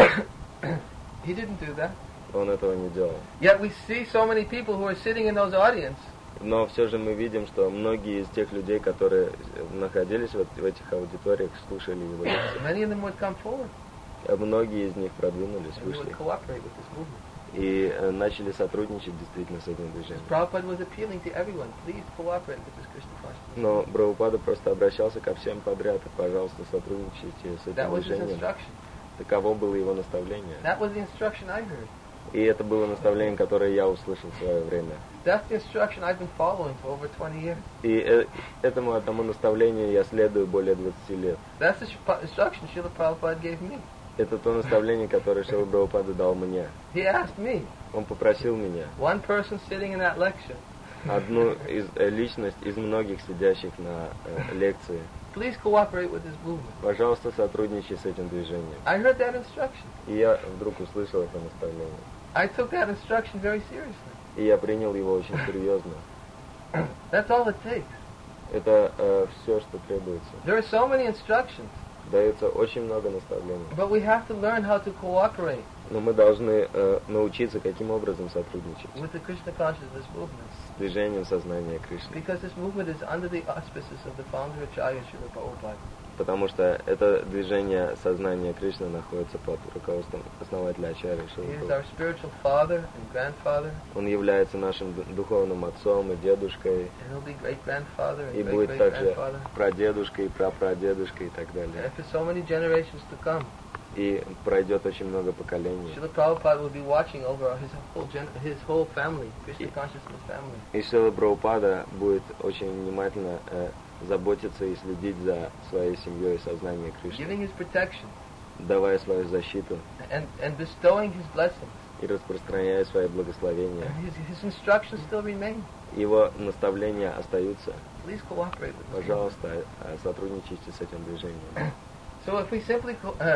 He didn't do that. Он этого не делал. Yet we see so many people who are sitting in those audience. Но все же мы видим, что многие из тех людей, которые находились в этих аудиториях, слушали его лекции. Many of them would come forward. Многие из них продвинулись, And вышли would cooperate with this movement. и начали сотрудничать действительно с этим движением. Prabhupada was appealing to everyone. Please cooperate with this Krishna consciousness. Но Прабхупада просто обращался ко всем подряд, и, пожалуйста, сотрудничайте с That этим was his движением. instruction. Таково было его наставление. That was the instruction I heard. И это было наставление, которое я услышал в свое время. That's the instruction I've been following for over 20 years. И этому одному наставлению я следую более 20 лет. That's the instruction Srila Prabhupada gave me. Это то наставление, которое Шрила Прабхупада дал мне. He asked me, Он попросил меня, one person sitting in that lecture, одну личность из многих сидящих на лекции, please cooperate with this movement. пожалуйста, сотрудничай с этим движением. I heard that instruction. И я вдруг услышал это наставление. I took that instruction very seriously. И я принял его очень серьезно. That's all it takes. Это все, что требуется. There are so many instructions, Дается очень много наставлений. but we have to learn how to cooperate Но мы должны научиться, каким образом сотрудничать with the Krishna consciousness movement. с движением сознания Кришны. Because this movement is under the auspices of the founder Acharya Srila Prabhupada. Потому что это движение сознания Кришны находится под руководством основателя Ачарьи Шрила He is Прабхупады. our spiritual father and grandfather, Он является нашим духовным отцом и дедушкой, and he'll be great-grandfather и and будет также great-great-grandfather. прадедушкой, прапрадедушкой и так далее. And for so many generations to come, И пройдет очень много поколений. Srila Prabhupada will be watching over his whole family, Krishna consciousness family. И Шрила Прабхупада будет очень внимательно заботиться и следить за своей семьей и сознанием Кришны, Giving his protection давая свою защиту and bestowing his blessings. и распространяя свои благословения. And his instructions still remain. Его наставления остаются. Please cooperate with us. Пожалуйста, сотрудничайте с этим движением. So if we simply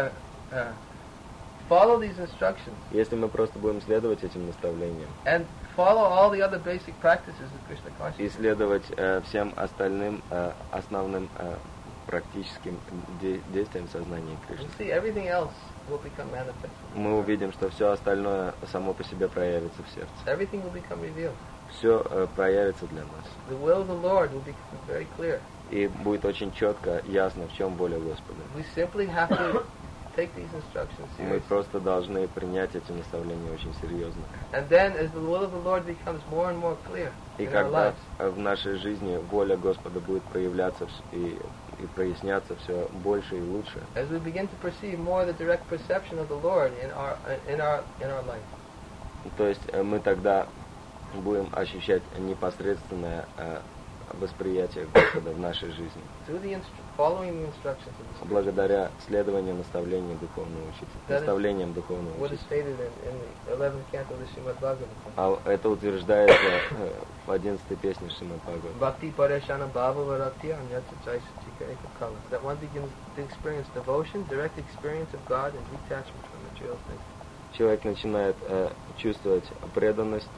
follow these instructions Если мы просто будем следовать этим наставлениям and follow all the other basic practices of Krishna и consciousness, следовать всем остальным основным практическим действиям сознания Кришны, we'll see everything else will become manifest. мы увидим, что все остальное само по себе проявится в сердце. Everything will become revealed. Все проявится для нас. The will of the Lord will become very clear. И будет очень четко, ясно, в чем воля Господа. We simply have to take these instructions Мы seriously. просто должны принять эти наставления очень серьезно. And then as the will of the Lord becomes more and more clear И in our когда lives, в нашей жизни воля Господа будет проявляться и проясняться все больше и лучше, as we begin to perceive more the direct perception of the Lord in our life, то есть мы тогда будем ощущать непосредственное восприятие Господа в нашей жизни, through the following the instructions of the Scripture, благодаря следованию наставлениям духовного учителя, наставлениям духовного what is учителя. stated in the 11th canto of the Srimad Bhagavatam. А это утверждается в 11-й песне Шримад Бхагавата. Bhakti pareshana bhava varatya anyatsa chaisachika ekakala. That one begins to experience devotion, direct experience of God, and detachment from material things. Человек начинает чувствовать преданность,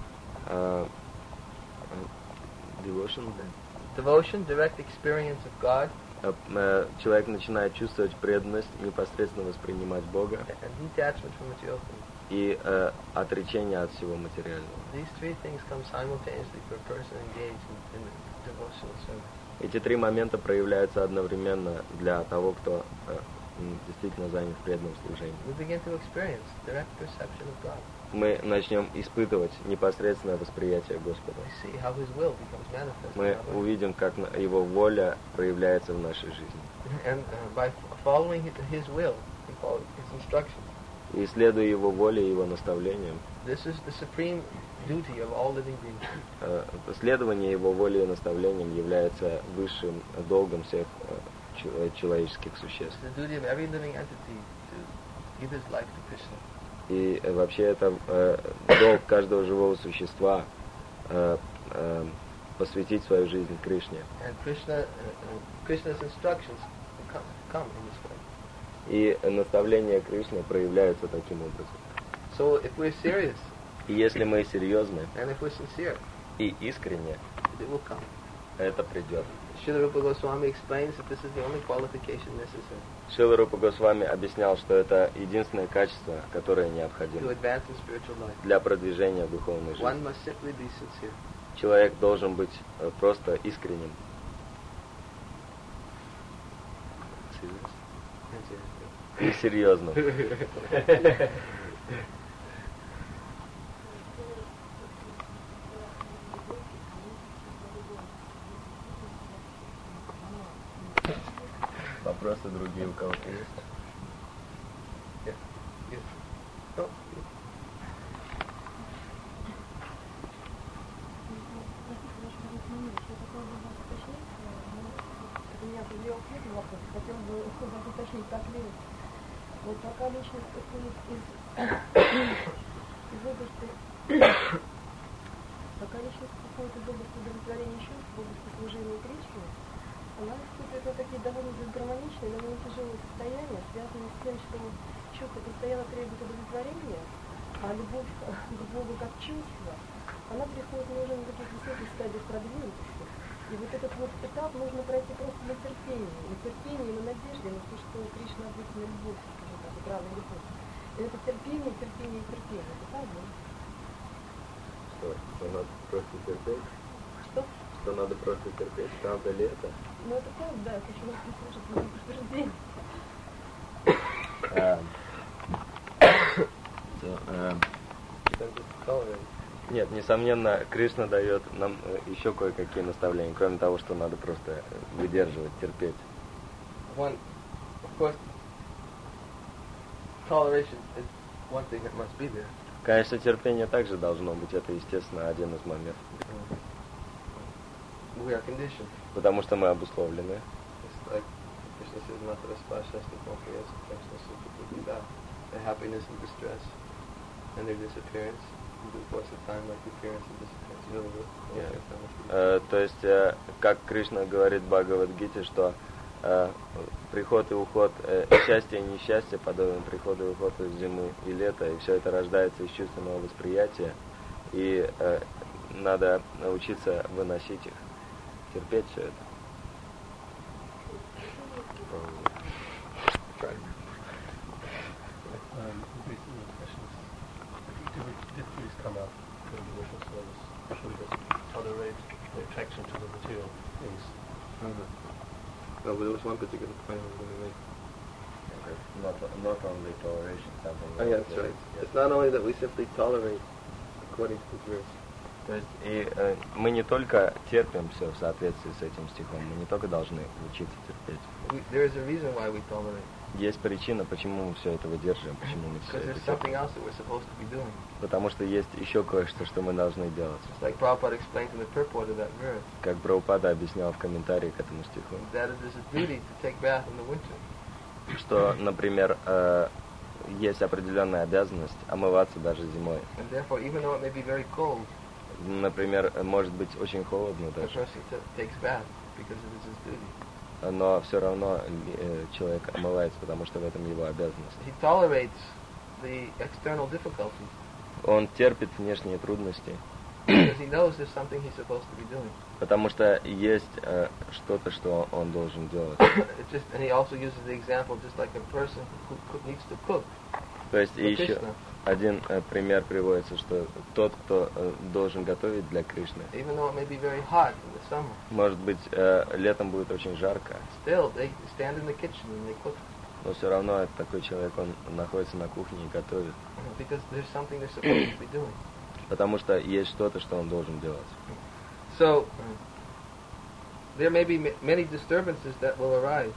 Devotion, direct experience of God, человек начинает чувствовать преданность, непосредственно воспринимать Бога and detachment from material things. и отречение от всего материального. These three things come simultaneously for a person engaged in devotional service. Эти три момента проявляются одновременно для того, кто действительно занят в преданном служении. We begin to experience direct perception of God. Мы начнем испытывать непосредственное восприятие Господа. We see how His will becomes manifest. Мы увидим, как Его воля проявляется в нашей жизни. And by following His will, we follow His instructions. И следуя Его воле и Его наставлениям, this is the supreme duty of all living beings. Следование Его воле и наставлениям является высшим долгом всех человеческих существ. It's the duty of every living entity to give his life to Krishna. И вообще это долг каждого живого существа посвятить свою жизнь Кришне. And Krishna's instructions come in this way. И наставления Кришны проявляются таким образом. So if we're serious, и если мы серьезны and if we're sincere, и искренне, it will come. Это придет. Srila Rupa Goswami explains that this is the only qualification necessary. Шрила Рупа Госвами объяснял, что это единственное качество, которое необходимо для продвижения в духовной жизни. One must simply be sincere. Человек должен быть просто искренним. И серьезным. Вопросы другие у кого-то есть? Хотел бы уточнить, как ли вот пока личность исходит из области удовлетворения чувств, в области служения Кришне, она испытывает вот такие довольно дисгармоничные, довольно тяжелые состояния, связанные с тем, что чувство постоянно требует удовлетворения, а любовь к Богу как чувство, она приходит уже на таких высоких стадиях продвинутости. И вот этот вот этап нужно пройти просто на терпении и на надежде на то, что Кришна обычная любовь, скажем так, правда любовь. И это терпение. Это так, да? Что надо просто терпеть? Что? Что надо просто терпеть, правда ли это? Ну это так, да, хочу вас услышать мое подтверждение. Нет, несомненно, Кришна дает нам еще кое-какие наставления, кроме того, что надо просто выдерживать, терпеть. Of course, toleration is one thing that must be there. Конечно, терпение также должно быть, это, естественно, один из моментов. We are conditioned. Потому что мы обусловлены. It's like Krishna says, the happiness and distress and their disappearance. То есть, как Кришна говорит в Бхагавад-гите, что приход и уход, счастье и несчастье подобен приходу и уходу зимы и лета, и все это рождается из чувственного восприятия, и надо научиться выносить их, терпеть все это. Come out to the devotional service, should we tolerate the attraction to the material things? No, but there was one particular point I was going to make. Not only toleration, something. Oh yeah, that's right. Yeah. It's not only that we simply tolerate according to the verse. То есть мы не только терпим все в соответствии с этим стихом, мы не только должны учиться терпеть. There is a reason why we tolerate. Есть причина, почему мы все это выдерживаем, почему мы все это терпим. Потому что есть еще кое-что, что мы должны делать. Like Prabhupada explained in the purport of that verse. Как Прабхупада объяснял в комментарии к этому стиху. That it is a duty to take bath in the winter. Что, например, есть определенная обязанность омываться даже зимой. And therefore, even though it may be very cold, например, может быть очень холодно даже. The person takes bath because it is his duty. Но все равно человек омывается, потому что в этом его обязанность. He tolerates the external difficulties. Он терпит внешние трудности. Because he knows there's something he's supposed to be doing. Потому что есть что-то, что он должен делать. And he also uses the example just like a person who needs to cook. То есть еще один пример приводится, что тот, кто должен готовить для Кришны, even though it may be very hot in the summer, может быть, летом будет очень жарко. Still, they stand in the kitchen and they cook. Но все равно такой человек, он находится на кухне и готовит. Because there's something they're supposed to be doing. Потому что есть что-то, что он должен делать. So, there may be many disturbances that will arise.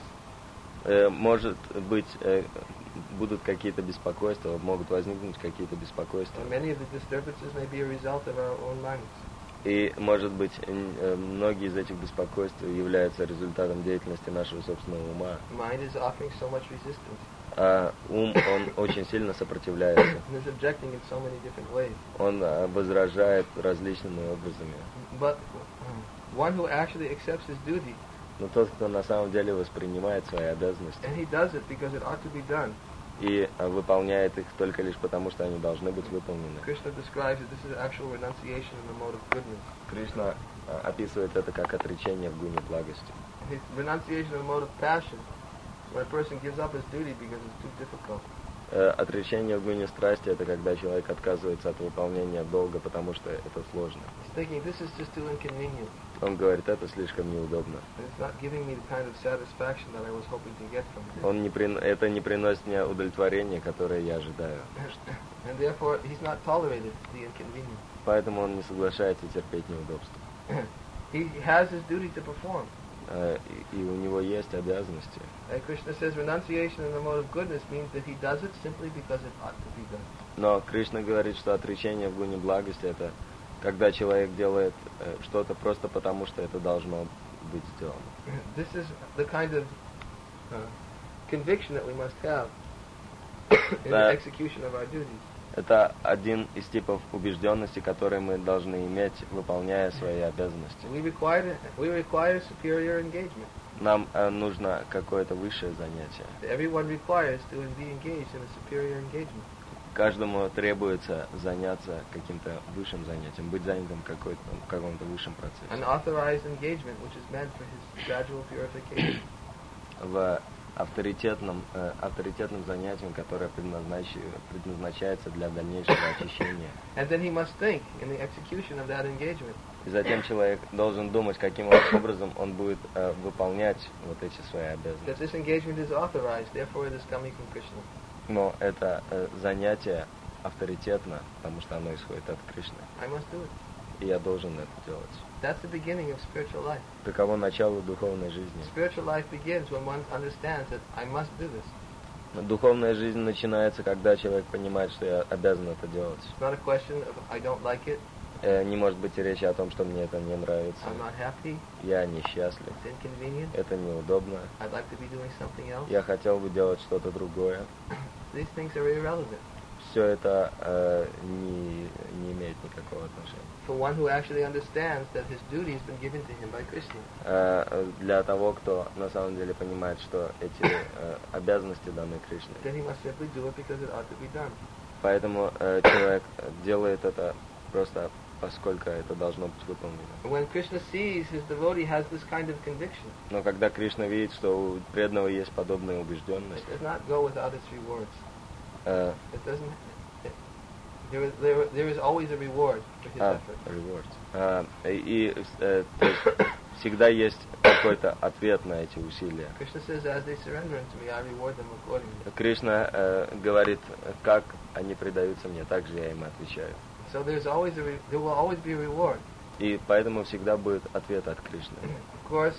Может быть, будут какие-то беспокойства, могут возникнуть какие-то беспокойства. And many of the disturbances may be a result of our own minds. И, может быть, многие из этих беспокойств являются результатом деятельности нашего собственного ума. Mind is offering so much resistance. А ум, он очень сильно сопротивляется. And is objecting in so many different ways. Он возражает различными образами. But one who actually accepts his duty, Но тот, кто на самом деле воспринимает свои обязанности and he does it because it ought to be done. и выполняет их только лишь потому, что они должны быть выполнены. Krishna describes that this is actual renunciation in the mode of goodness. Кришна описывает это как отречение в гуне благости. His renunciation in the mode of passion, when a person gives up his duty because it's too difficult. Отречение в гуне страсти — это когда человек отказывается от выполнения долга, потому что это сложно. He's thinking this is just too inconvenient. Он говорит, это слишком неудобно. It's not giving me the kind of satisfaction that I was hoping to get from it. Это не приносит мне удовлетворения, которое я ожидаю. And therefore, he's not tolerated the inconvenience. Поэтому он не соглашается терпеть неудобства. He has his duty to perform. И у него есть обязанности. And Krishna says renunciation in the mode of goodness means that he does it simply because it ought to be done. Но Кришна говорит, что отречение в гуне благости — это когда человек делает что-то просто потому, что это должно быть сделано. This is the kind of conviction that we must have in the execution of our duties. Это один из типов убежденности, которые мы должны иметь, выполняя свои обязанности. We require superior engagement. Нам нужно какое-то высшее занятие. Everyone requires to be engaged in a superior engagement. Каждому требуется заняться каким-то высшим занятием, быть занятым в каком-то высшем процессе. An authorized engagement, which is meant for his gradual purification. В авторитетным занятием, которое предназначается для дальнейшего очищения. And then he must think in the execution of that engagement. И затем человек должен думать, каким образом он будет выполнять вот эти свои обязанности. That this engagement is authorized, therefore it is coming from Krishna. Но это занятие авторитетно, потому что оно исходит от Кришны. I must do it. И я должен это делать. That's the beginning of spiritual life. Таково начало духовной жизни. Spiritual life begins when one understands that I must do this. Духовная жизнь начинается, когда человек понимает, что я обязан это делать. It's not a question of I don't like it. Не может быть речи о том, что мне это не нравится. I'm not happy. Я несчастлив. It's inconvenient. Это неудобно. I'd like to be doing something else. Я хотел бы делать что-то другое. These things are irrelevant. Все это не имеет никакого отношения. For one who actually understands that his duty has been given to him by Krishna. Для того, кто на самом деле понимает, что эти обязанности даны Кришне. Then he must simply do it because it ought to be done. Поэтому человек делает это просто поскольку это должно быть выполнено. When Krishna sees his devotee has this kind of conviction, но когда Кришна видит, что у преданного есть подобная убежденность, it does not go without its rewards. It doesn't. There is always a reward for his effort. И всегда есть какой-то ответ на эти усилия. Krishna says, as they surrender unto me, I reward them accordingly. Кришна говорит, как они предаются мне, так же я им отвечаю. So there will always be a reward. И поэтому всегда будет ответ от Кришны. Of course,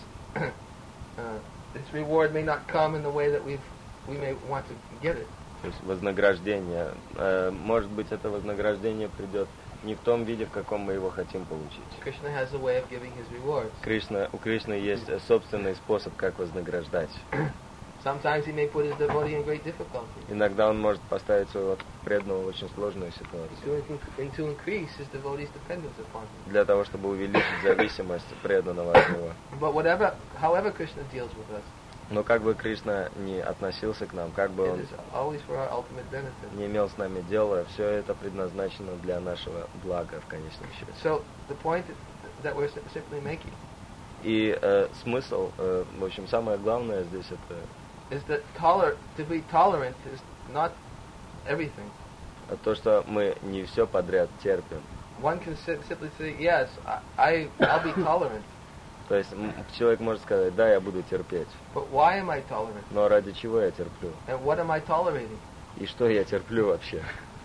this reward may not come in the way that we may want to get it. То есть вознаграждение, может быть, это вознаграждение придет не в том виде, в каком мы его хотим получить. Krishna has a way of giving his rewards. У Кришны есть собственный способ, как вознаграждать. Sometimes he may put his devotee in great difficulty. Иногда он может поставить своего преданного в очень сложную ситуацию. To increase his devotee's dependence upon him. Для того, чтобы увеличить зависимость преданного от него. But however Krishna deals with us. Но как бы Кришна не относился к нам, как бы он не имел с нами дела, все это предназначено для нашего блага в конечном счете. So the point that we're simply making. И смысл, в общем, самое главное здесь это. Is that to be tolerant is not everything. То, что мы не все подряд терпим. One can simply say, yes, I'll be tolerant. То есть человек может сказать, да, я буду терпеть. But why am I tolerant? Но ради чего я терплю? And what am I tolerating? И что я терплю вообще?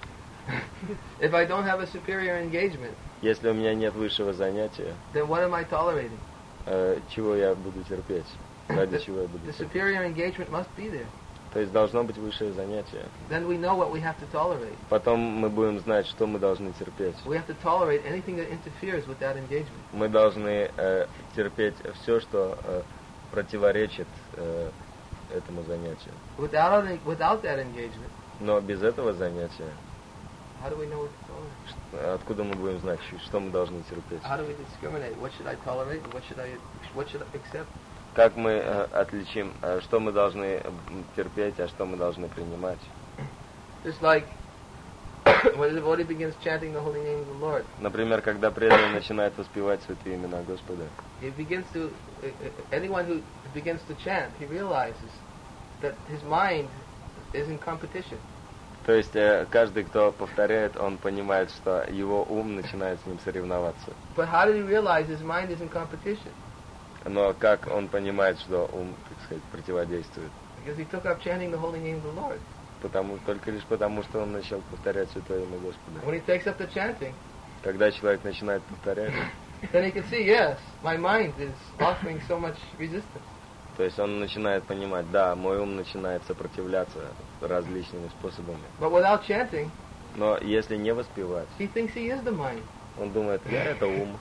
If I don't have a superior engagement, Если у меня нет высшего занятия, then what am I tolerating? Чего я буду терпеть? Ради чего я буду The терпеть? superior engagement must be there. То есть должно быть высшее занятие. Then we know what we have to tolerate. Потом мы будем знать, что мы должны терпеть. We have to tolerate anything that interferes with that engagement. Мы должны терпеть все, что противоречит этому занятию. Without that engagement, Но без этого занятия, how do we know what to tolerate? откуда мы будем знать, что мы должны терпеть? How do we discriminate? What should I tolerate and what should I accept? Как мы отличим, что мы должны терпеть, а что мы должны принимать? Just like when the devotee begins chanting the holy name of the Lord, Например, когда преданный начинает воспевать святые имена Господа, he begins to, anyone who begins to chant, he realizes that his mind is in competition. то есть каждый, кто повторяет, он понимает, что его ум начинает с ним соревноваться. But how did he realize his mind is in competition? Но как он понимает, что ум, так сказать, противодействует? Because he took up chanting the holy name of the Lord. Только лишь потому, что он начал повторять святое имя Господа. When he takes up the chanting, Когда человек начинает повторять, then he can see, yes, my mind is offering so much resistance. то есть он начинает понимать, да, мой ум начинает сопротивляться различными способами. But without chanting, Но если не воспевать, he thinks he is the mind. он думает, я это ум.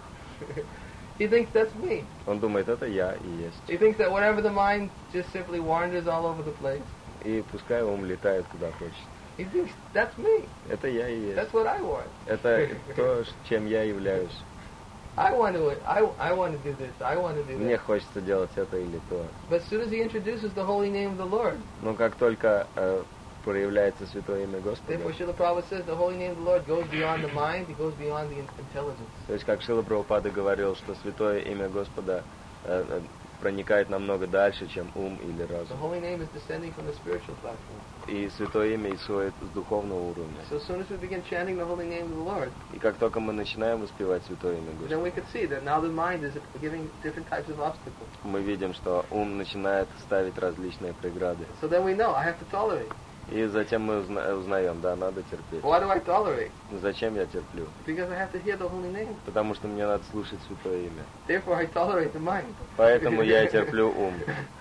He thinks that's me. Он думает, это я и есть. He thinks that whatever the mind just simply wanders all over the place. И пускай ум летает куда хочет. He thinks that's me. Это я и есть. That's what I want. Это то, чем я являюсь. I want to do this. I want to do Мне that. хочется делать это или то. But as soon as he introduces the holy name of the Lord, Но как только проявляется святое имя Господа, therefore Srila Prabhupada says the holy name of the Lord goes beyond the mind, it goes beyond the intelligence. то есть как Шрила Прабхупада говорил, что святое имя Господа проникает намного дальше, чем ум или The разум. holy name is descending from the spiritual platform. И святое имя исходит с духовного уровня. So as soon as we begin chanting the holy name of the Lord, И как только мы начинаем воспевать святое имя then Господа, we can see that now the mind is giving different types of obstacles. мы видим, что ум начинает ставить различные преграды. So then we know I have to tolerate. И затем мы узнаем, да, надо терпеть. Why do I tolerate? Зачем я терплю? Because I have to hear the holy name. Потому что мне надо слушать святое имя. Therefore I tolerate the mind. Поэтому я терплю ум.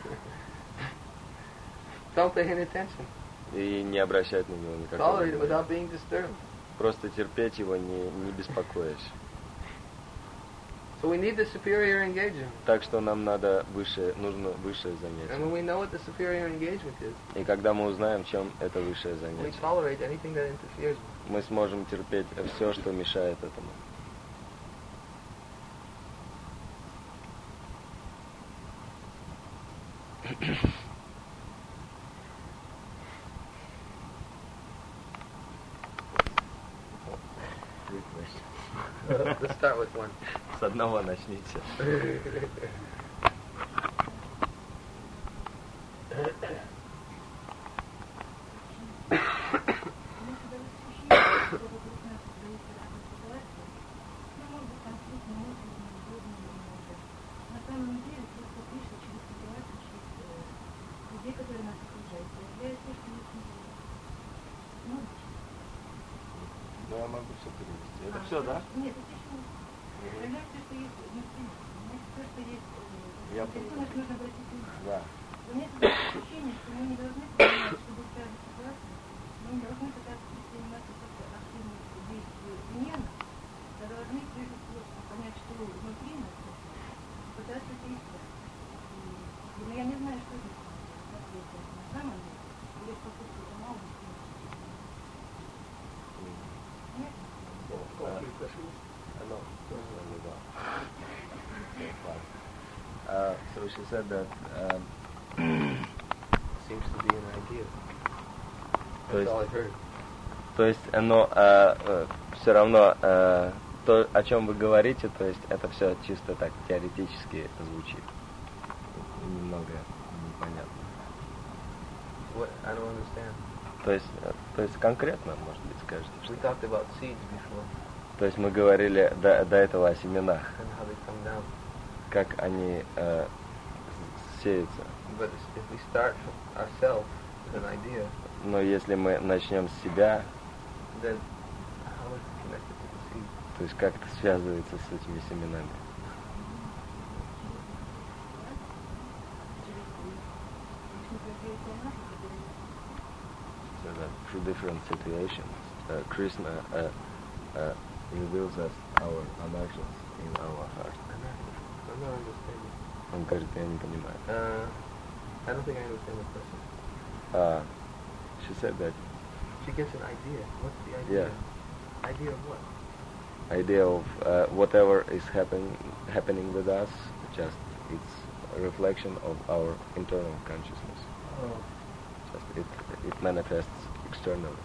Don't pay any attention. И не обращать на него никакого Tolerate it внимания. without being disturbed. Просто терпеть его, не беспокоясь. So we need the superior engagement. Так что нам нужно высшее And занятие. when we know what the superior engagement is, И когда мы узнаем, в чем это высшее we занятие, tolerate anything that interferes with it. мы сможем терпеть все, что мешает этому. Let's start with one. С одного начните. Ну, я могу все перевести. Это все, да? Нет, это еще проявляет все, что есть внутри. Все, что есть. Я Это понял. нужно обратить внимание. Да. У меня такое ощущение, что мы не должны понимать, что в каждой ситуации мы не должны пытаться предпринимать какое-то активное действие вне нас, а должны прежде всего понять, что внутри нас, и пытаться действовать. Но я не знаю, что здесь ответить. На самом деле, или спокойствие это мало. Нет? So she said that Seems to be an idea. То That's есть, all I heard. то есть оно все равно то, о чем вы говорите, то есть это все чисто так теоретически звучит. Немного непонятно. What? I don't understand. То есть конкретно, может быть, скажете. We talked about seeds before То есть мы говорили до этого о семенах. and how they come down. как они сеются. But if we start from ourselves with an idea, Но если мы начнем с себя, then how is it connected to the seed? то есть как это связывается с этими семенами. So that through different situations, Krishna reveals us our anarchas in our heart. I'm not understanding. Он говорит, я не понимаю. I don't think I understand the question. She said that She gets an idea. What's the idea? Yeah. Idea of what? idea of whatever is happening with us, just it's a reflection of our internal consciousness. Oh. Just it manifests externally,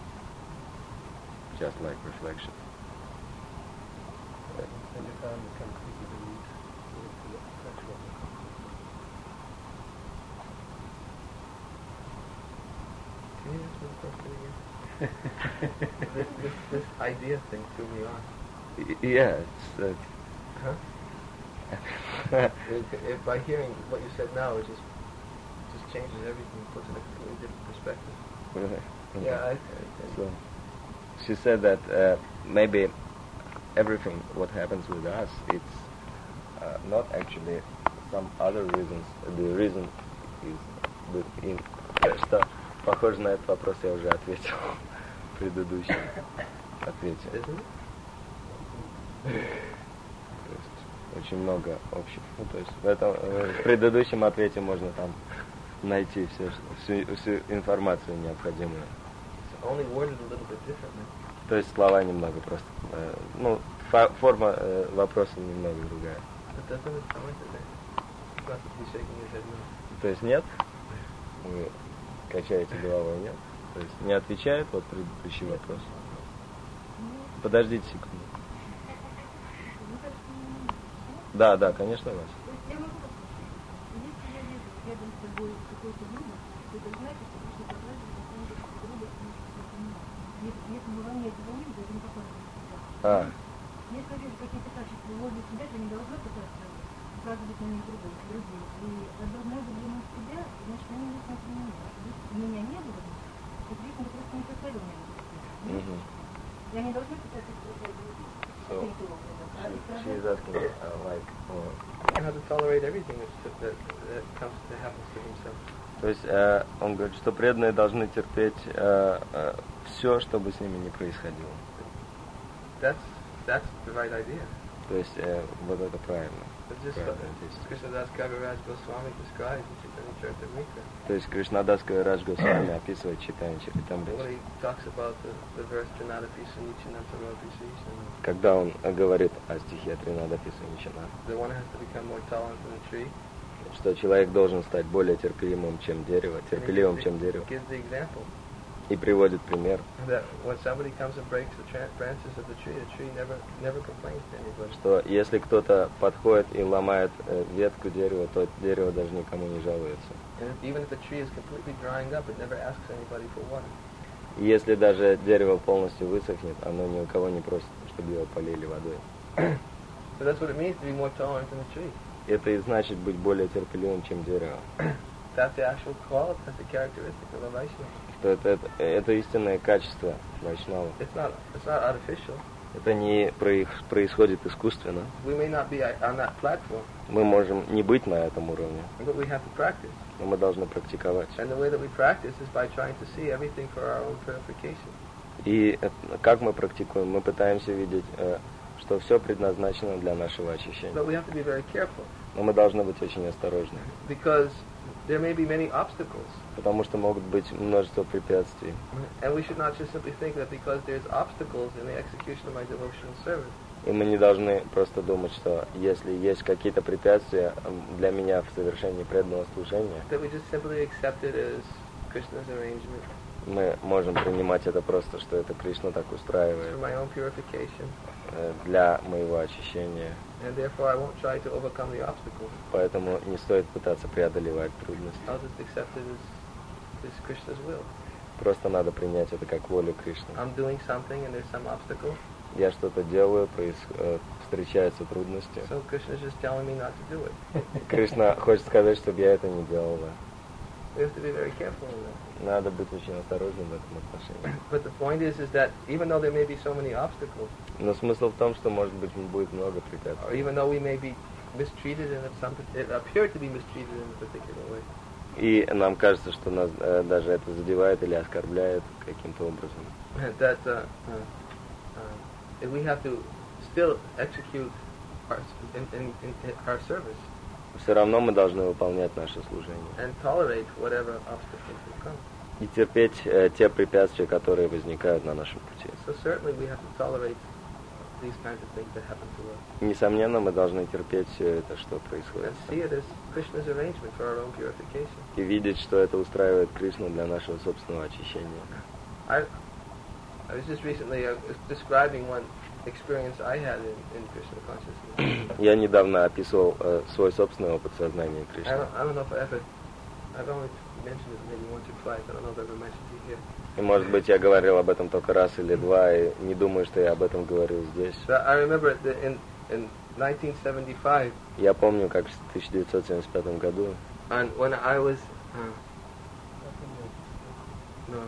just like reflection. And you can't completely delete the reflection of it. Can you answer the question again? this idea thing threw me off. Yeah, it's Huh? If by hearing what you said now, it just changes everything, puts it in a completely different perspective. really. Yeah, So she said that maybe everything what happens with us, it's not actually some other reasons. The reason is within. Что похоже на этот вопрос я уже ответил в предыдущем ответе. Isn't it? То есть очень много общих. Ну, то есть в предыдущем ответе можно там найти всю информацию необходимую. Only worded a little bit differently. То есть слова немного просто, форма вопроса немного другая. But doesn't it sound like that? You have to be shaking your head no. То есть нет? Вы качаете головой, нет? То есть не отвечает вот предыдущий вопрос? Подождите секунду. Да, конечно, Вася. Я могу послушать. Если я вижу рядом с собой какой-то грубо, то это значит, что просто показывает, что он грубо не понимает. Если мы во мне этого увидим, это не показывает себя. Если я вижу какие-то качества возле себя, то не должно пытаться указывать на них другим. И должна заглянуть в себя, значит, они не смотрят на меня. Если меня не было, то Кришна просто не поставил меня на себя. Я не должна пытаться исправить каким-то образом. She is asking, How to tolerate everything that comes to happens to himself. То есть он говорит, что преданные должны терпеть все, что бы с ними ни происходило. That's the right idea. То есть вот это правильно. But just Krishnadas Kaviraj Goswami describes in Chaitanya Charitamrita. То есть Кришнадас Кавирадж Госвами описывает Чайтанья Чаритамриту. When he talks about the verse Trinadapi Sunichananta Ropi, Когда он говорит о стихе Тринадапи Суничана, the one has to become more tolerant than a tree. что человек должен стать более терпеливым, чем дерево, терпеливым, чем дерево. Gives the example И приводит пример, that when somebody comes and breaks the branches of the tree never complains to anybody. что если кто-то подходит и ломает ветку дерева, то дерево даже никому не жалуется. And even if the tree is completely drying up, it never asks anybody for water. И если даже дерево полностью высохнет, оно ни у кого не просит, чтобы его полили водой. So that's what it means to be more tolerant than a tree. Это и значит быть более терпеливым, чем дерево. That's the actual quality, that's the characteristic of a Vaishnava. Что это истинное качество вайшнава. It's not artificial. Это не происходит искусственно. We may not be on that platform, Мы можем не быть на этом уровне, but we have to practice. но мы должны практиковать. And the way that we practice is by trying to see everything for our own purification. И как мы практикуем? Мы пытаемся видеть, что все предназначено для нашего очищения. But we have to be very careful, Но мы должны быть очень осторожны, because there may be many obstacles. потому что могут быть множество препятствий. And we should not just simply think that because there's obstacles in the execution of my devotional service, И мы не должны просто думать, что если есть какие-то препятствия для меня в совершении преданного служения, that we just simply accept it as Krishna's arrangement мы можем принимать это просто, что это Кришна так устраивает for my own purification, для моего очищения. and therefore I won't try to overcome the obstacles. Поэтому не стоит пытаться преодолевать трудности. I'll just accept it as Krishna's will. Просто надо принять это как волю Кришны. I'm doing something and there's some obstacle. я что-то делаю, встречаются трудности. So Krishna is just telling me not to do it. Кришна хочет сказать, чтобы я это не делал. We have to be very careful in that. Надо быть очень осторожным в этом отношении. But the point is that even though there may be so many obstacles, Но смысл в том, что, может быть, будет много or препятствий. even though we may be mistreated in it appear to be mistreated in a particular way, И нам кажется, что нас даже это задевает или оскорбляет каким-то образом. that we have to still execute in our service Все равно мы должны выполнять наше служение. and tolerate whatever obstacles will come. И терпеть те препятствия, которые возникают на нашем пути. So certainly we have to tolerate these kinds of things that happen to us Несомненно, мы должны терпеть все это, что and происходит. see it as Krishna's arrangement for our own purification. И видеть, что это устраивает Кришну для нашего собственного очищения. I was just recently describing one experience I had in Krishna consciousness. Я недавно описывал свой собственный опыт сознания Кришны. I don't know if I've only mentioned it maybe once or twice. I don't know if I've ever mentioned it here. И, может быть, я говорил об этом только раз или два, и не думаю, что я об этом говорил здесь. But I remember that in 1975, Я помню, как в 1975 году, and when I was no,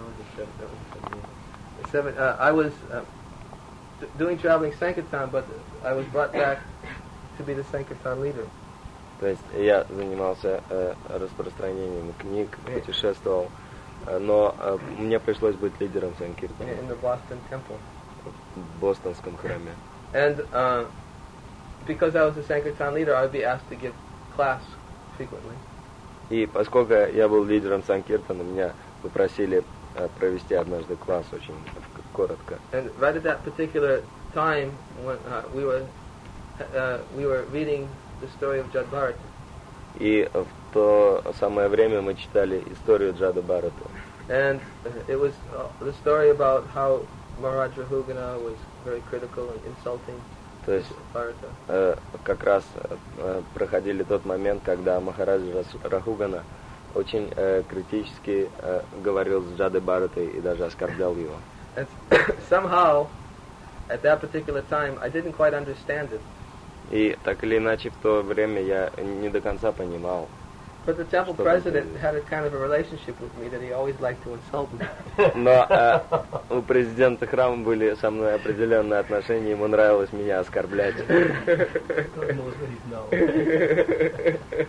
I was doing traveling Sankirtan, but I was brought back to be the Sankirtan leader. то есть я занимался распространением книг, путешествовал, но мне пришлось быть лидером Санкиртана In the Boston temple. в бостонском храме. And because I was the Sankirtan leader, I would be asked to give class frequently. И поскольку я был лидером Санкиртана, меня попросили провести однажды класс очень коротко. And right at that particular time, when we were reading the story of Jad Bharat, И в то самое время мы читали историю Джада Бхарата. and it was the story about how Maharaj Rahugana was very critical and insulting То есть Bharata. как раз проходили тот момент, когда Махараджа Рахугана очень критически говорил с Джадой Бхаратой и даже оскорблял его. And somehow, at that particular time, I didn't quite understand it. И так или иначе в то время я не до конца понимал. But the temple president had a kind of a relationship with me that he always liked to insult me. Но у президента храма были со мной определенные отношения, ему нравилось меня оскорблять. God knows where he's now.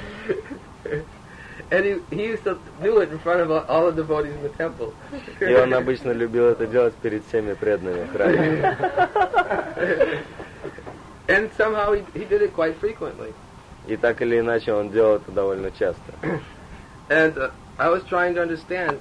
And he used to do it in front of all the devotees in the temple. И он обычно любил это делать перед всеми преданными в храме. And somehow he did it quite frequently. И так или иначе он делал это довольно часто. And I was trying to understand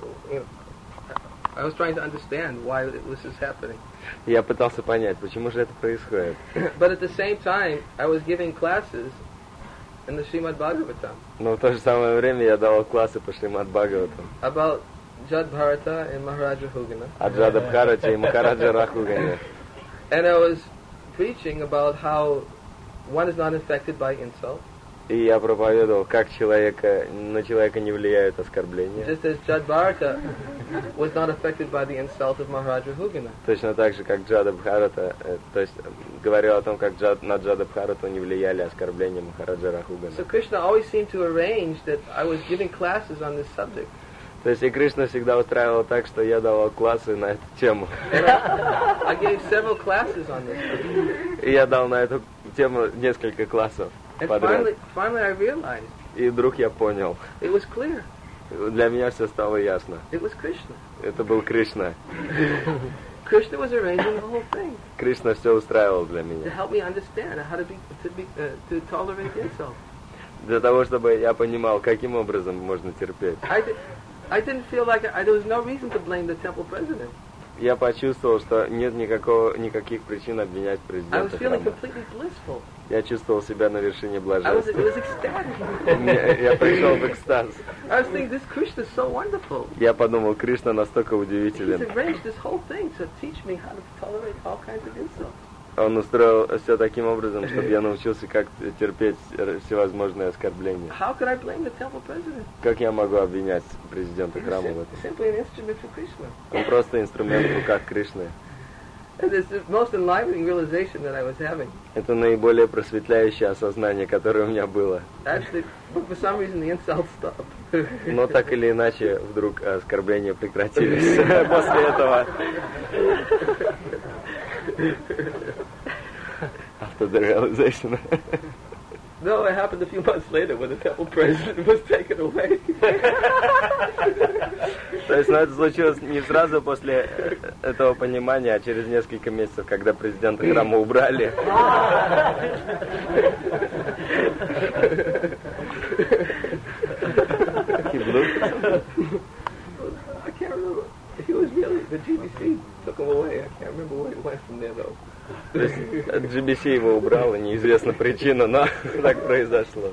why this is happening. Я пытался понять, почему же это происходит. But at the same time, I was giving classes in the Srimad Bhagavatam Но в то же самое время я давал классы по Шримад Бхагаватам about Jad Bharata and Maharaja Rahugana. о Джада Бхарате и Махараджа Рахугане. And I was preaching about how one is not infected by insult, И я проповедовал, как на человека не влияют оскорбления. just as Jad Bharata was not affected by the insult of Maharaja Rahugana. Точно так же, как Джада Бхарата, то есть говорил о том, как на Джада Бхарату не влияли оскорбления Махараджа Рахугана. So Krishna always seemed to arrange that I was giving classes on this subject. То есть и Кришна всегда устраивал так, что я давал классы на эту тему. And I gave several classes on this. И я дал на эту тему несколько классов And подряд. finally I realized И вдруг я понял. it was clear. Для меня все стало ясно. It was Krishna. Это был Кришна. Krishna was arranging the whole thing Кришна все устраивал для to меня. help me understand how to tolerate insult. Для того, чтобы я понимал, каким образом можно терпеть. I didn't feel like there was no reason to blame the temple president. Я почувствовал, что нет никаких причин обвинять I was президента feeling храма. completely blissful. Я чувствовал себя на вершине It блаженства. was ecstatic. Я пришел в экстаз. I was thinking, this Krishna is so wonderful. Я подумал, Кришна настолько He's удивителен. arranged this whole thing to teach me how to tolerate all kinds of insults. Он устроил все таким образом, чтобы я научился, как терпеть всевозможные оскорбления. How could I blame the temple president? Как я могу обвинять президента He храма was в этом? simply an instrument for Krishna. Он просто инструмент в руках Кришны. And it's the most enlivening realization that I was having. Это наиболее просветляющее осознание, которое у меня было. Actually, but for some reason the insults stopped. Но так или иначе, вдруг оскорбления прекратились после этого. After the realization. No, it happened a few months later when the temple president was taken away. То есть, это случилось не сразу после этого понимания, а через несколько месяцев, когда президента храма убрали. I can't remember. He was really, the GBC took him away. I can't remember where he went from there though. То есть GBC его убрал, и неизвестна причина, но так произошло.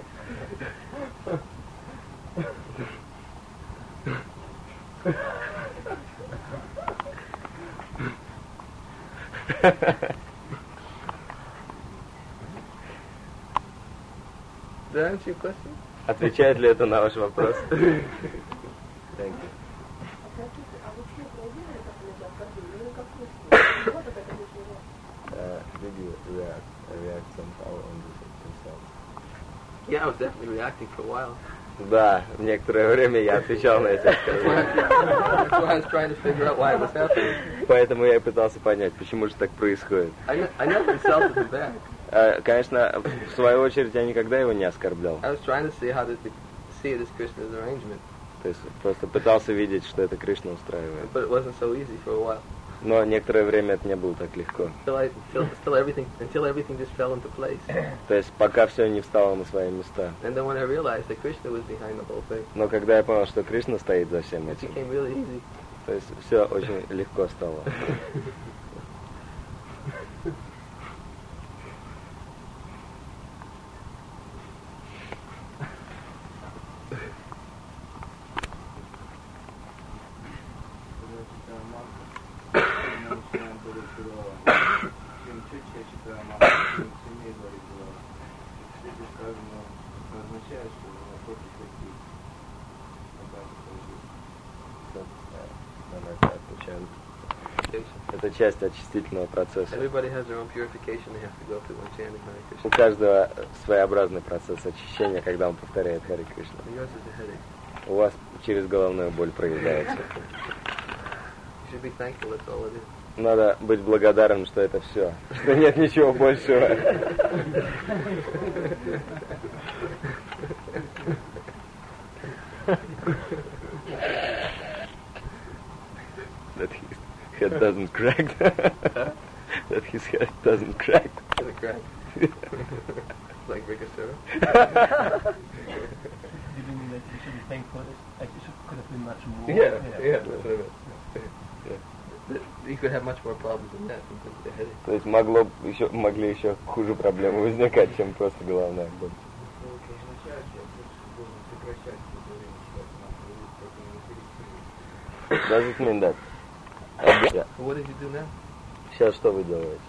Did that answer your question? Отвечает ли это на ваш вопрос? Thank you. Did you react somehow on this himself? Yeah, I was definitely reacting for a while. Да, в некоторое время я отвечал на эти оскорбления. That's why I was trying to figure out why it was happening. Поэтому я и пытался понять, почему же так происходит. I never insulted him back. Конечно, в свою очередь, я никогда его не оскорблял. I was trying to see how to see it as Krishna's arrangement. То есть просто пытался видеть, что это Кришна устраивает. But it wasn't so easy for a while. Но некоторое время это не было так легко. Until everything just fell into place. То есть пока все не встало на свои места. And then when I realized that Krishna was behind the whole thing, Но когда я понял, что Кришна стоит за всем it этим, became really easy. то есть все очень легко стало. Это часть очистительного процесса. Everybody has their own purification they have to go through when chanting Hare У Krishna. каждого своеобразный процесс очищения, когда он повторяет Харе Кришна. And yours is a headache. У вас через головную боль проявляется. You should be thankful that's all it is. Надо быть благодарным, что это все, что нет ничего большего. That his head doesn't crack. That his head doesn't crack. Does it crack? Like Rikasura? Do you mean that you should be thankful? Like you could have been much more. Yeah, that's what I meant. You could have much more problems than that because of the headache. То есть могли еще хуже проблемы возникать, чем просто головная боль. Does it mean that? Yeah. What did you do now? Сейчас что вы делаете?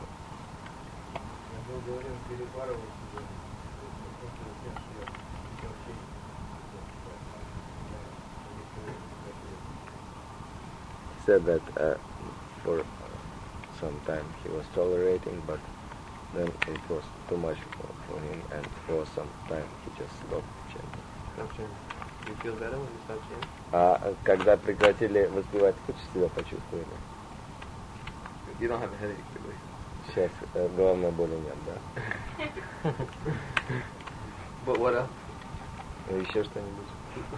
He said that for some time he was tolerating, but then it was too much for him, and for some time he just stopped chanting. Stop chanting. Do you feel better when you stop chanting? А когда прекратили воспевать, лучше себя почувствовали? You don't have a headache, do you? Сейчас головной боли нет, да. But what else? Еще что-нибудь?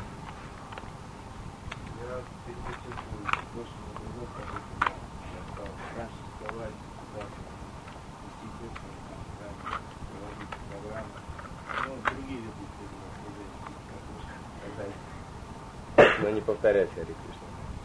Но не повторять Харе Кришна.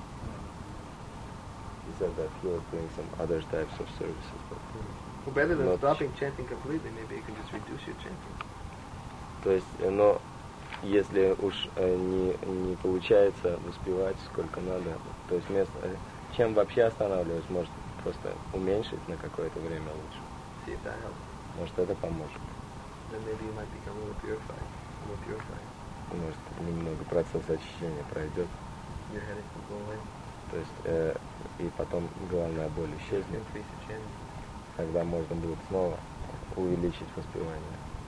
He said that he was doing some other types of services. But Well, better than not stopping chanting completely, maybe you can just reduce your chanting. То есть, но если уж не получается воспевать сколько надо, то есть чем вообще останавливать, может просто уменьшить на какое-то время лучше. See if that helps. Может это поможет. Then maybe you might become more purified. Может немного процесс очищения пройдет, Your headache will go away. то То есть, и потом головная боль исчезнет, тогда можно будет снова увеличить воспевание.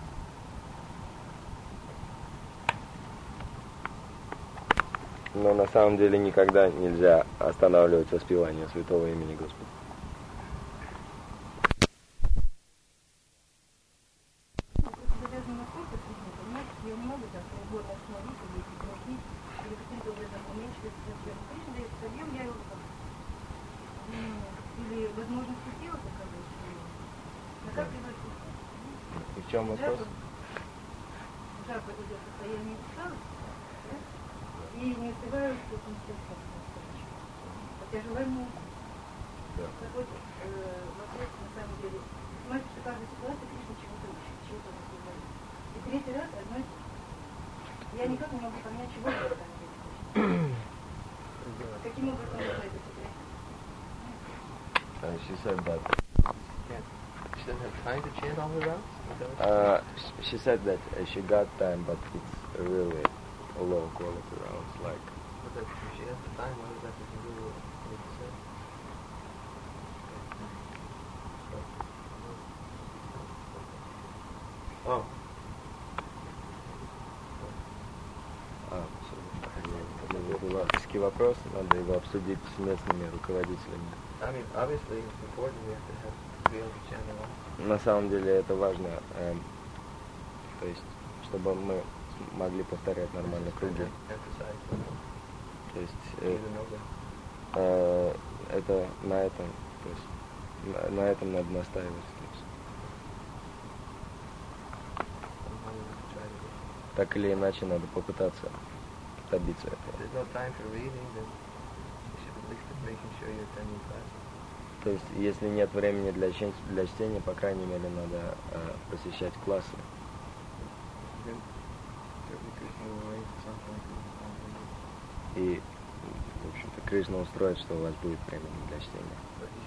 Но на самом деле никогда нельзя останавливать воспевание святого имени Господа. И в чем вопрос? Жаба идет в состоянии усталости, и не успеваю концентрироваться. Хотя желание... Так вот, вопрос на самом деле. Понимаете, что каждая ситуация Кришна чего-то учит, чего-то рассказывает. И третий раз одно и то же. Я никак не могу понять, чего я там делаю. Каким образом можно это потерять? She said that. She doesn't have time to chant all the rounds? She said that she got time, but it's really low quality rounds. Like. But that if she has the time, what does that have to do with what you said? Oh. Логический вопрос, надо его обсудить с местными руководителями. I mean, obviously, it's important we have to be able to chant along. На самом деле это важно, то есть, чтобы мы могли повторять нормально круги. То есть, это на этом, то есть, на этом надо настаивать. Так или иначе надо попытаться добиться этого. То есть, если нет времени для чтения, по крайней мере, надо посещать классы. И, в общем-то, Кришна устроит, что у вас будет времени для чтения.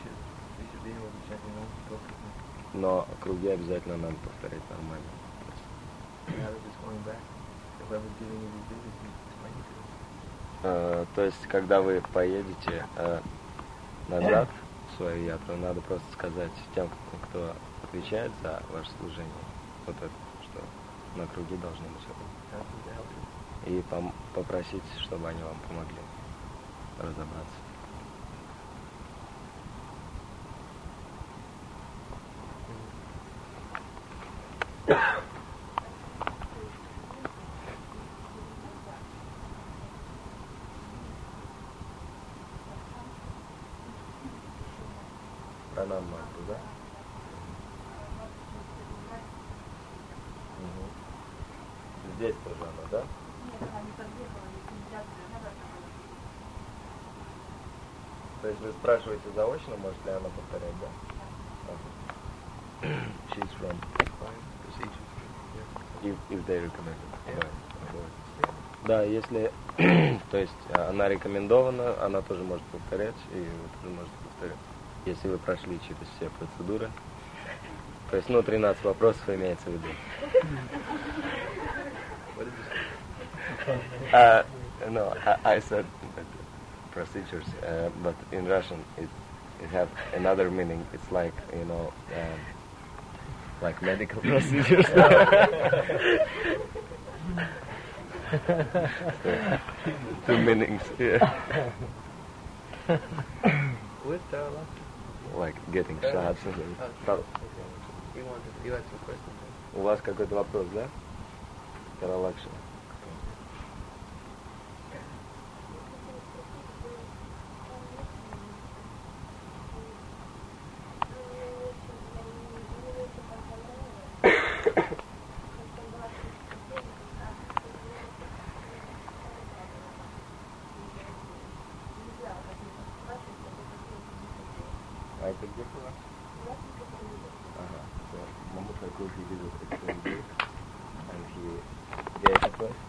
Но круги обязательно надо повторять нормально. То есть, когда вы поедете назад в свою ятру, надо просто сказать тем, кто отвечает за ваше служение, вот это, что на круги должны быть. И попросить, чтобы они вам помогли разобраться. Пранам Мату, да? Угу. Здесь тоже она, да? То есть вы спрашиваете заочно, может ли она повторять, да? She's from if they recommend it. Да, если то есть она рекомендована, она тоже может повторять, и вы тоже можете повторять. Если вы прошли через все процедуры. То есть, 13 вопросов имеется в виду. No, I said procedures, but in Russian it have another meaning. It's like, like medical procedures. Two meanings here. With Taralakshmi? Like getting shots. You had some questions. У вас какой-то вопрос, да? Таралакшми. А это где было? Ага. So, Mahmud Thakur, he did it at 28, and he gave it to us.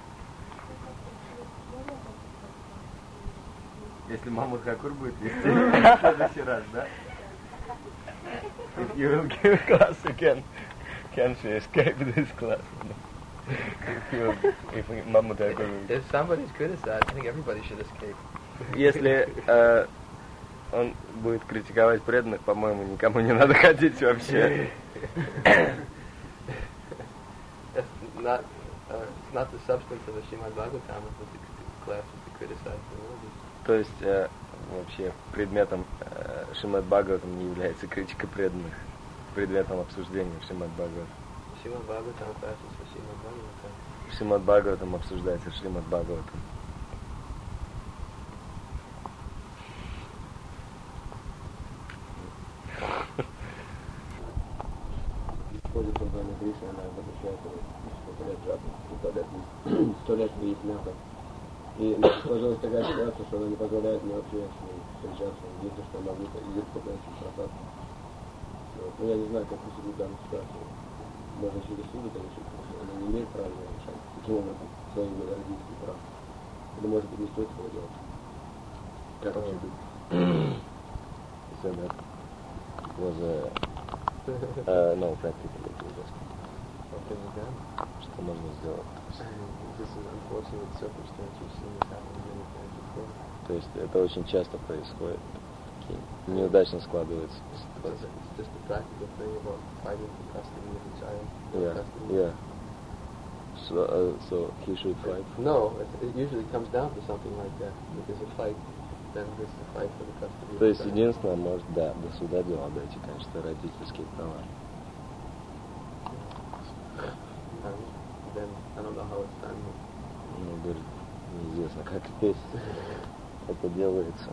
Если Mahmud Thakur будет вести в следующий раз, да? If you will give a class again, can she escape this class? If Mahmud Thakur will... If somebody's criticized, I think everybody should escape. если он будет критиковать преданных, по-моему, никому не надо ходить вообще. It's not the substance of the Srimad Bhagavatam with the classes to criticize the religion. То есть вообще предметом Шримад Бхагаватам не является критика преданных, предметом обсуждения Шримад Бхагаватам. Srimad Bhagavatam classes for Srimad Bhagavatam. Шримад Бхагаватам обсуждается Шримад Бхагаватам. Входит в сознание Кришны, она возвращается 100 лет выйти мясо. И сложилась такая ситуация, что она не позволяет мне вообще с ней встречаться. Единственное, что она идет только очень просадку. Но я не знаю, как посудить данную ситуацию. Можно через суд это решить, она не имеет права решать. Каким образом? Своим родительским правом. Или может быть не стоит этого делать? Как вообще быть? So that was no practically что можно сделать? This is unfortunate circumstance. We've seen this happen many times before. То есть это очень часто происходит. Такие неудачно складывается But ситуация. it's just a practical thing about fighting for custody of the child. Yeah. So he should fight. No, it usually comes down to something like that. If there's a fight, then there's a fight for the custody of То the есть child. единственное, может, да, до суда дело дойти, конечно, родительские права. Then I don't know how it's done. Ну, говорит, неизвестно, как здесь это делается.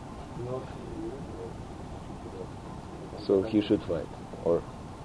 So he should fight, or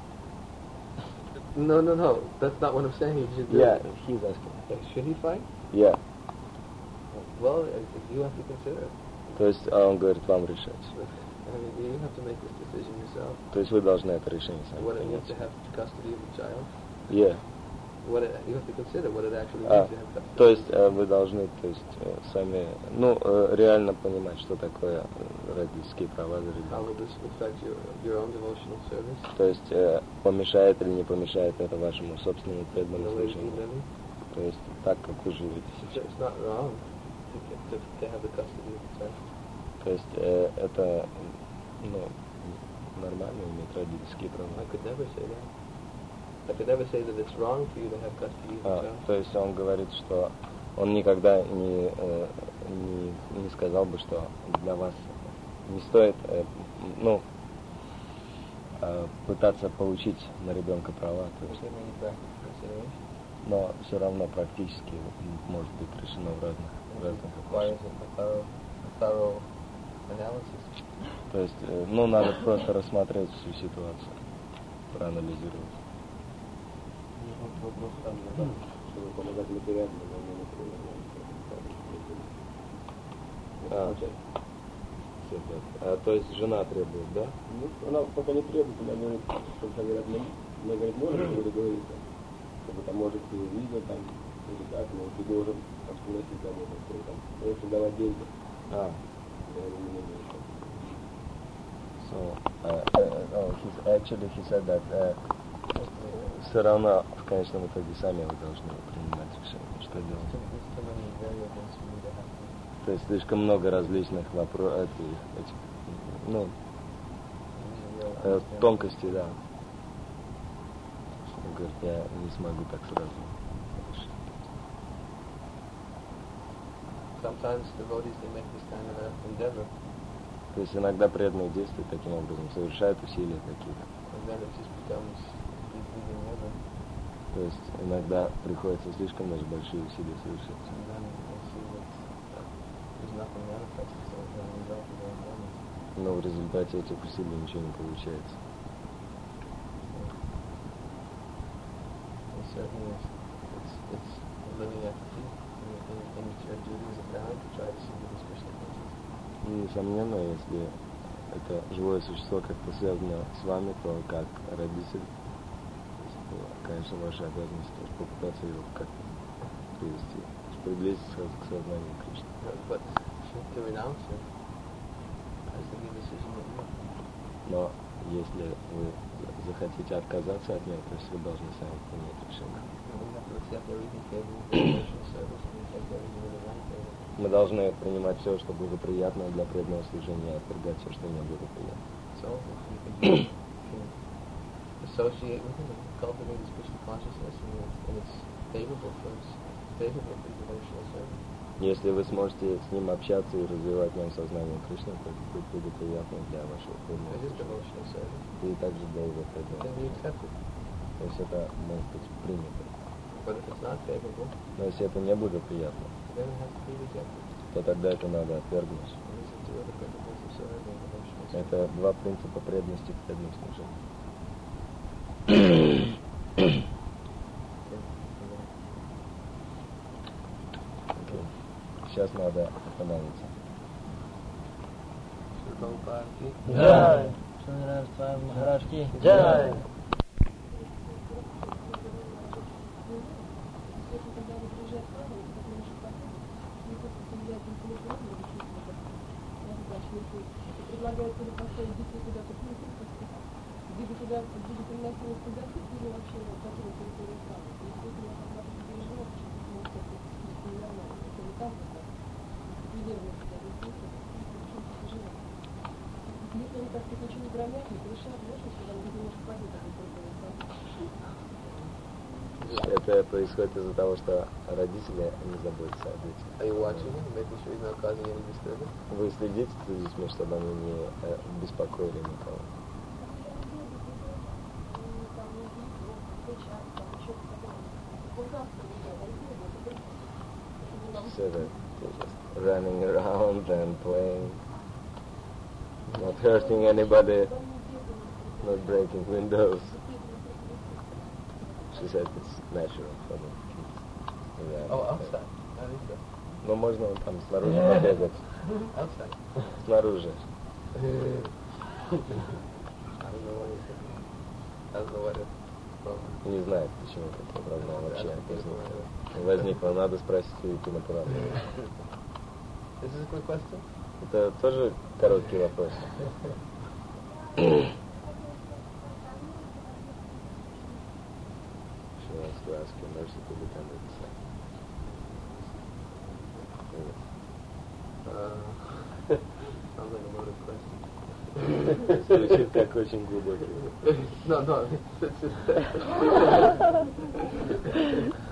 No. That's not what I'm saying. He should do yeah, it. he's asking. Should he fight? Yeah. Well, you have to consider it. То есть он говорит, вам решать. I mean, you have to make this decision yourself. То есть вы должны это решение сами What it means принять. to have custody of the child. Yeah. You have to consider what it actually means to have custody. То есть вы должны, то есть сами, реально понимать, что такое родительские права за How ребенка. will this affect your own devotional service? То есть помешает или не помешает это вашему собственному The преданному way you служению. living? То есть так, как вы живете сейчас. It's not wrong to have the custody of the child. То есть это, нормально иметь родительские права. I could never say that. I could never say that it's wrong for you to have custody of the child. То есть он говорит, что он никогда не сказал бы, что для вас не стоит, пытаться получить на ребенка права. То есть, но все равно практически может быть решено в разных Requires a thorough analysis. То есть, надо просто рассмотреть всю ситуацию, проанализировать. Чтобы помогать материально, но не материально. То есть жена требует, да? Ну, она пока не требует, она говорит, что говорят, мы говорит, можем договориться, чтобы там может и видео там, или так, но ты должен там спросить кому-то, кто там, лучше давать деньги. Я говорю, не имею. So, he said that все равно в конечном итоге сами вы должны принимать решение, что делать. То есть слишком много различных вопросов, тонкостей, да. Он говорит, я не смогу так сразу. Sometimes devotees, they make this kind of an endeavor, То есть иногда преданные действуют таким образом, совершают усилия какие-то. and then it just becomes completely never. То есть иногда приходится слишком даже большие усилия совершать. And then they see that there's nothing manifested, so as a result of their endeavor. Но в результате этих усилий ничего не получается. And certainly it's living at the feet, and it's your duty as a parent to try to see that this Krishna consciousness. И, несомненно, если это живое существо как-то связано с вами, то как родитель, конечно, ваша обязанность тоже попытаться его как-то привести, приблизиться к сознанию Кришны. But to renounce him has to be a decision that you have. Но если вы захотите отказаться от него, то есть вы должны сами принять решение. Мы должны принимать все, что благоприятно для преданного служения, и отвергать все, что неблагоприятно. Associate with him and cultivate his Krishna consciousness, and it's favorable for us, favorable for devotional service. Если вы сможете с ним общаться и развивать в нем сознание Кришны, то это будет благоприятно для вашего преданного служения. И также для его преданного. То есть это может быть принято. Но если это не благоприятно, то тогда это надо отвергнуть. Это два принципа преданности к преданному служению. Сейчас надо остановиться. Джай! Шри Махарадж ки джай! Предлагают или поставить детей куда-то двигать на силу куда-то, или вообще покинуть территорию страны. Действительно, я могу переживать, что это может быть ненормально. Это не так, это примерно себя вести, если они, так сказать, ничего не громят, не решают, можно, что там где-то может хватить такой территории страны. Это происходит из-за того, что родители не заботятся о детях. Are you watching him, making sure he's not causing any disturbance? Вы следите за детьми, чтобы они не беспокоили никого. So that they're just running around and playing, not hurting anybody, not breaking windows. She said it's natural for the kids. Yeah. Oh, outside. Not inside. Ну, можно там снаружи побегать. Outside. Снаружи. I don't know what it from. Не знаю, почему такая проблема вообще возникла. Надо спросить у Ютуба Пурана. This is a quick question? Это тоже короткий вопрос. She wants to ask you mercy to become a disciple. Sounds like a loaded question. Звучит как очень глубокий. No, it's just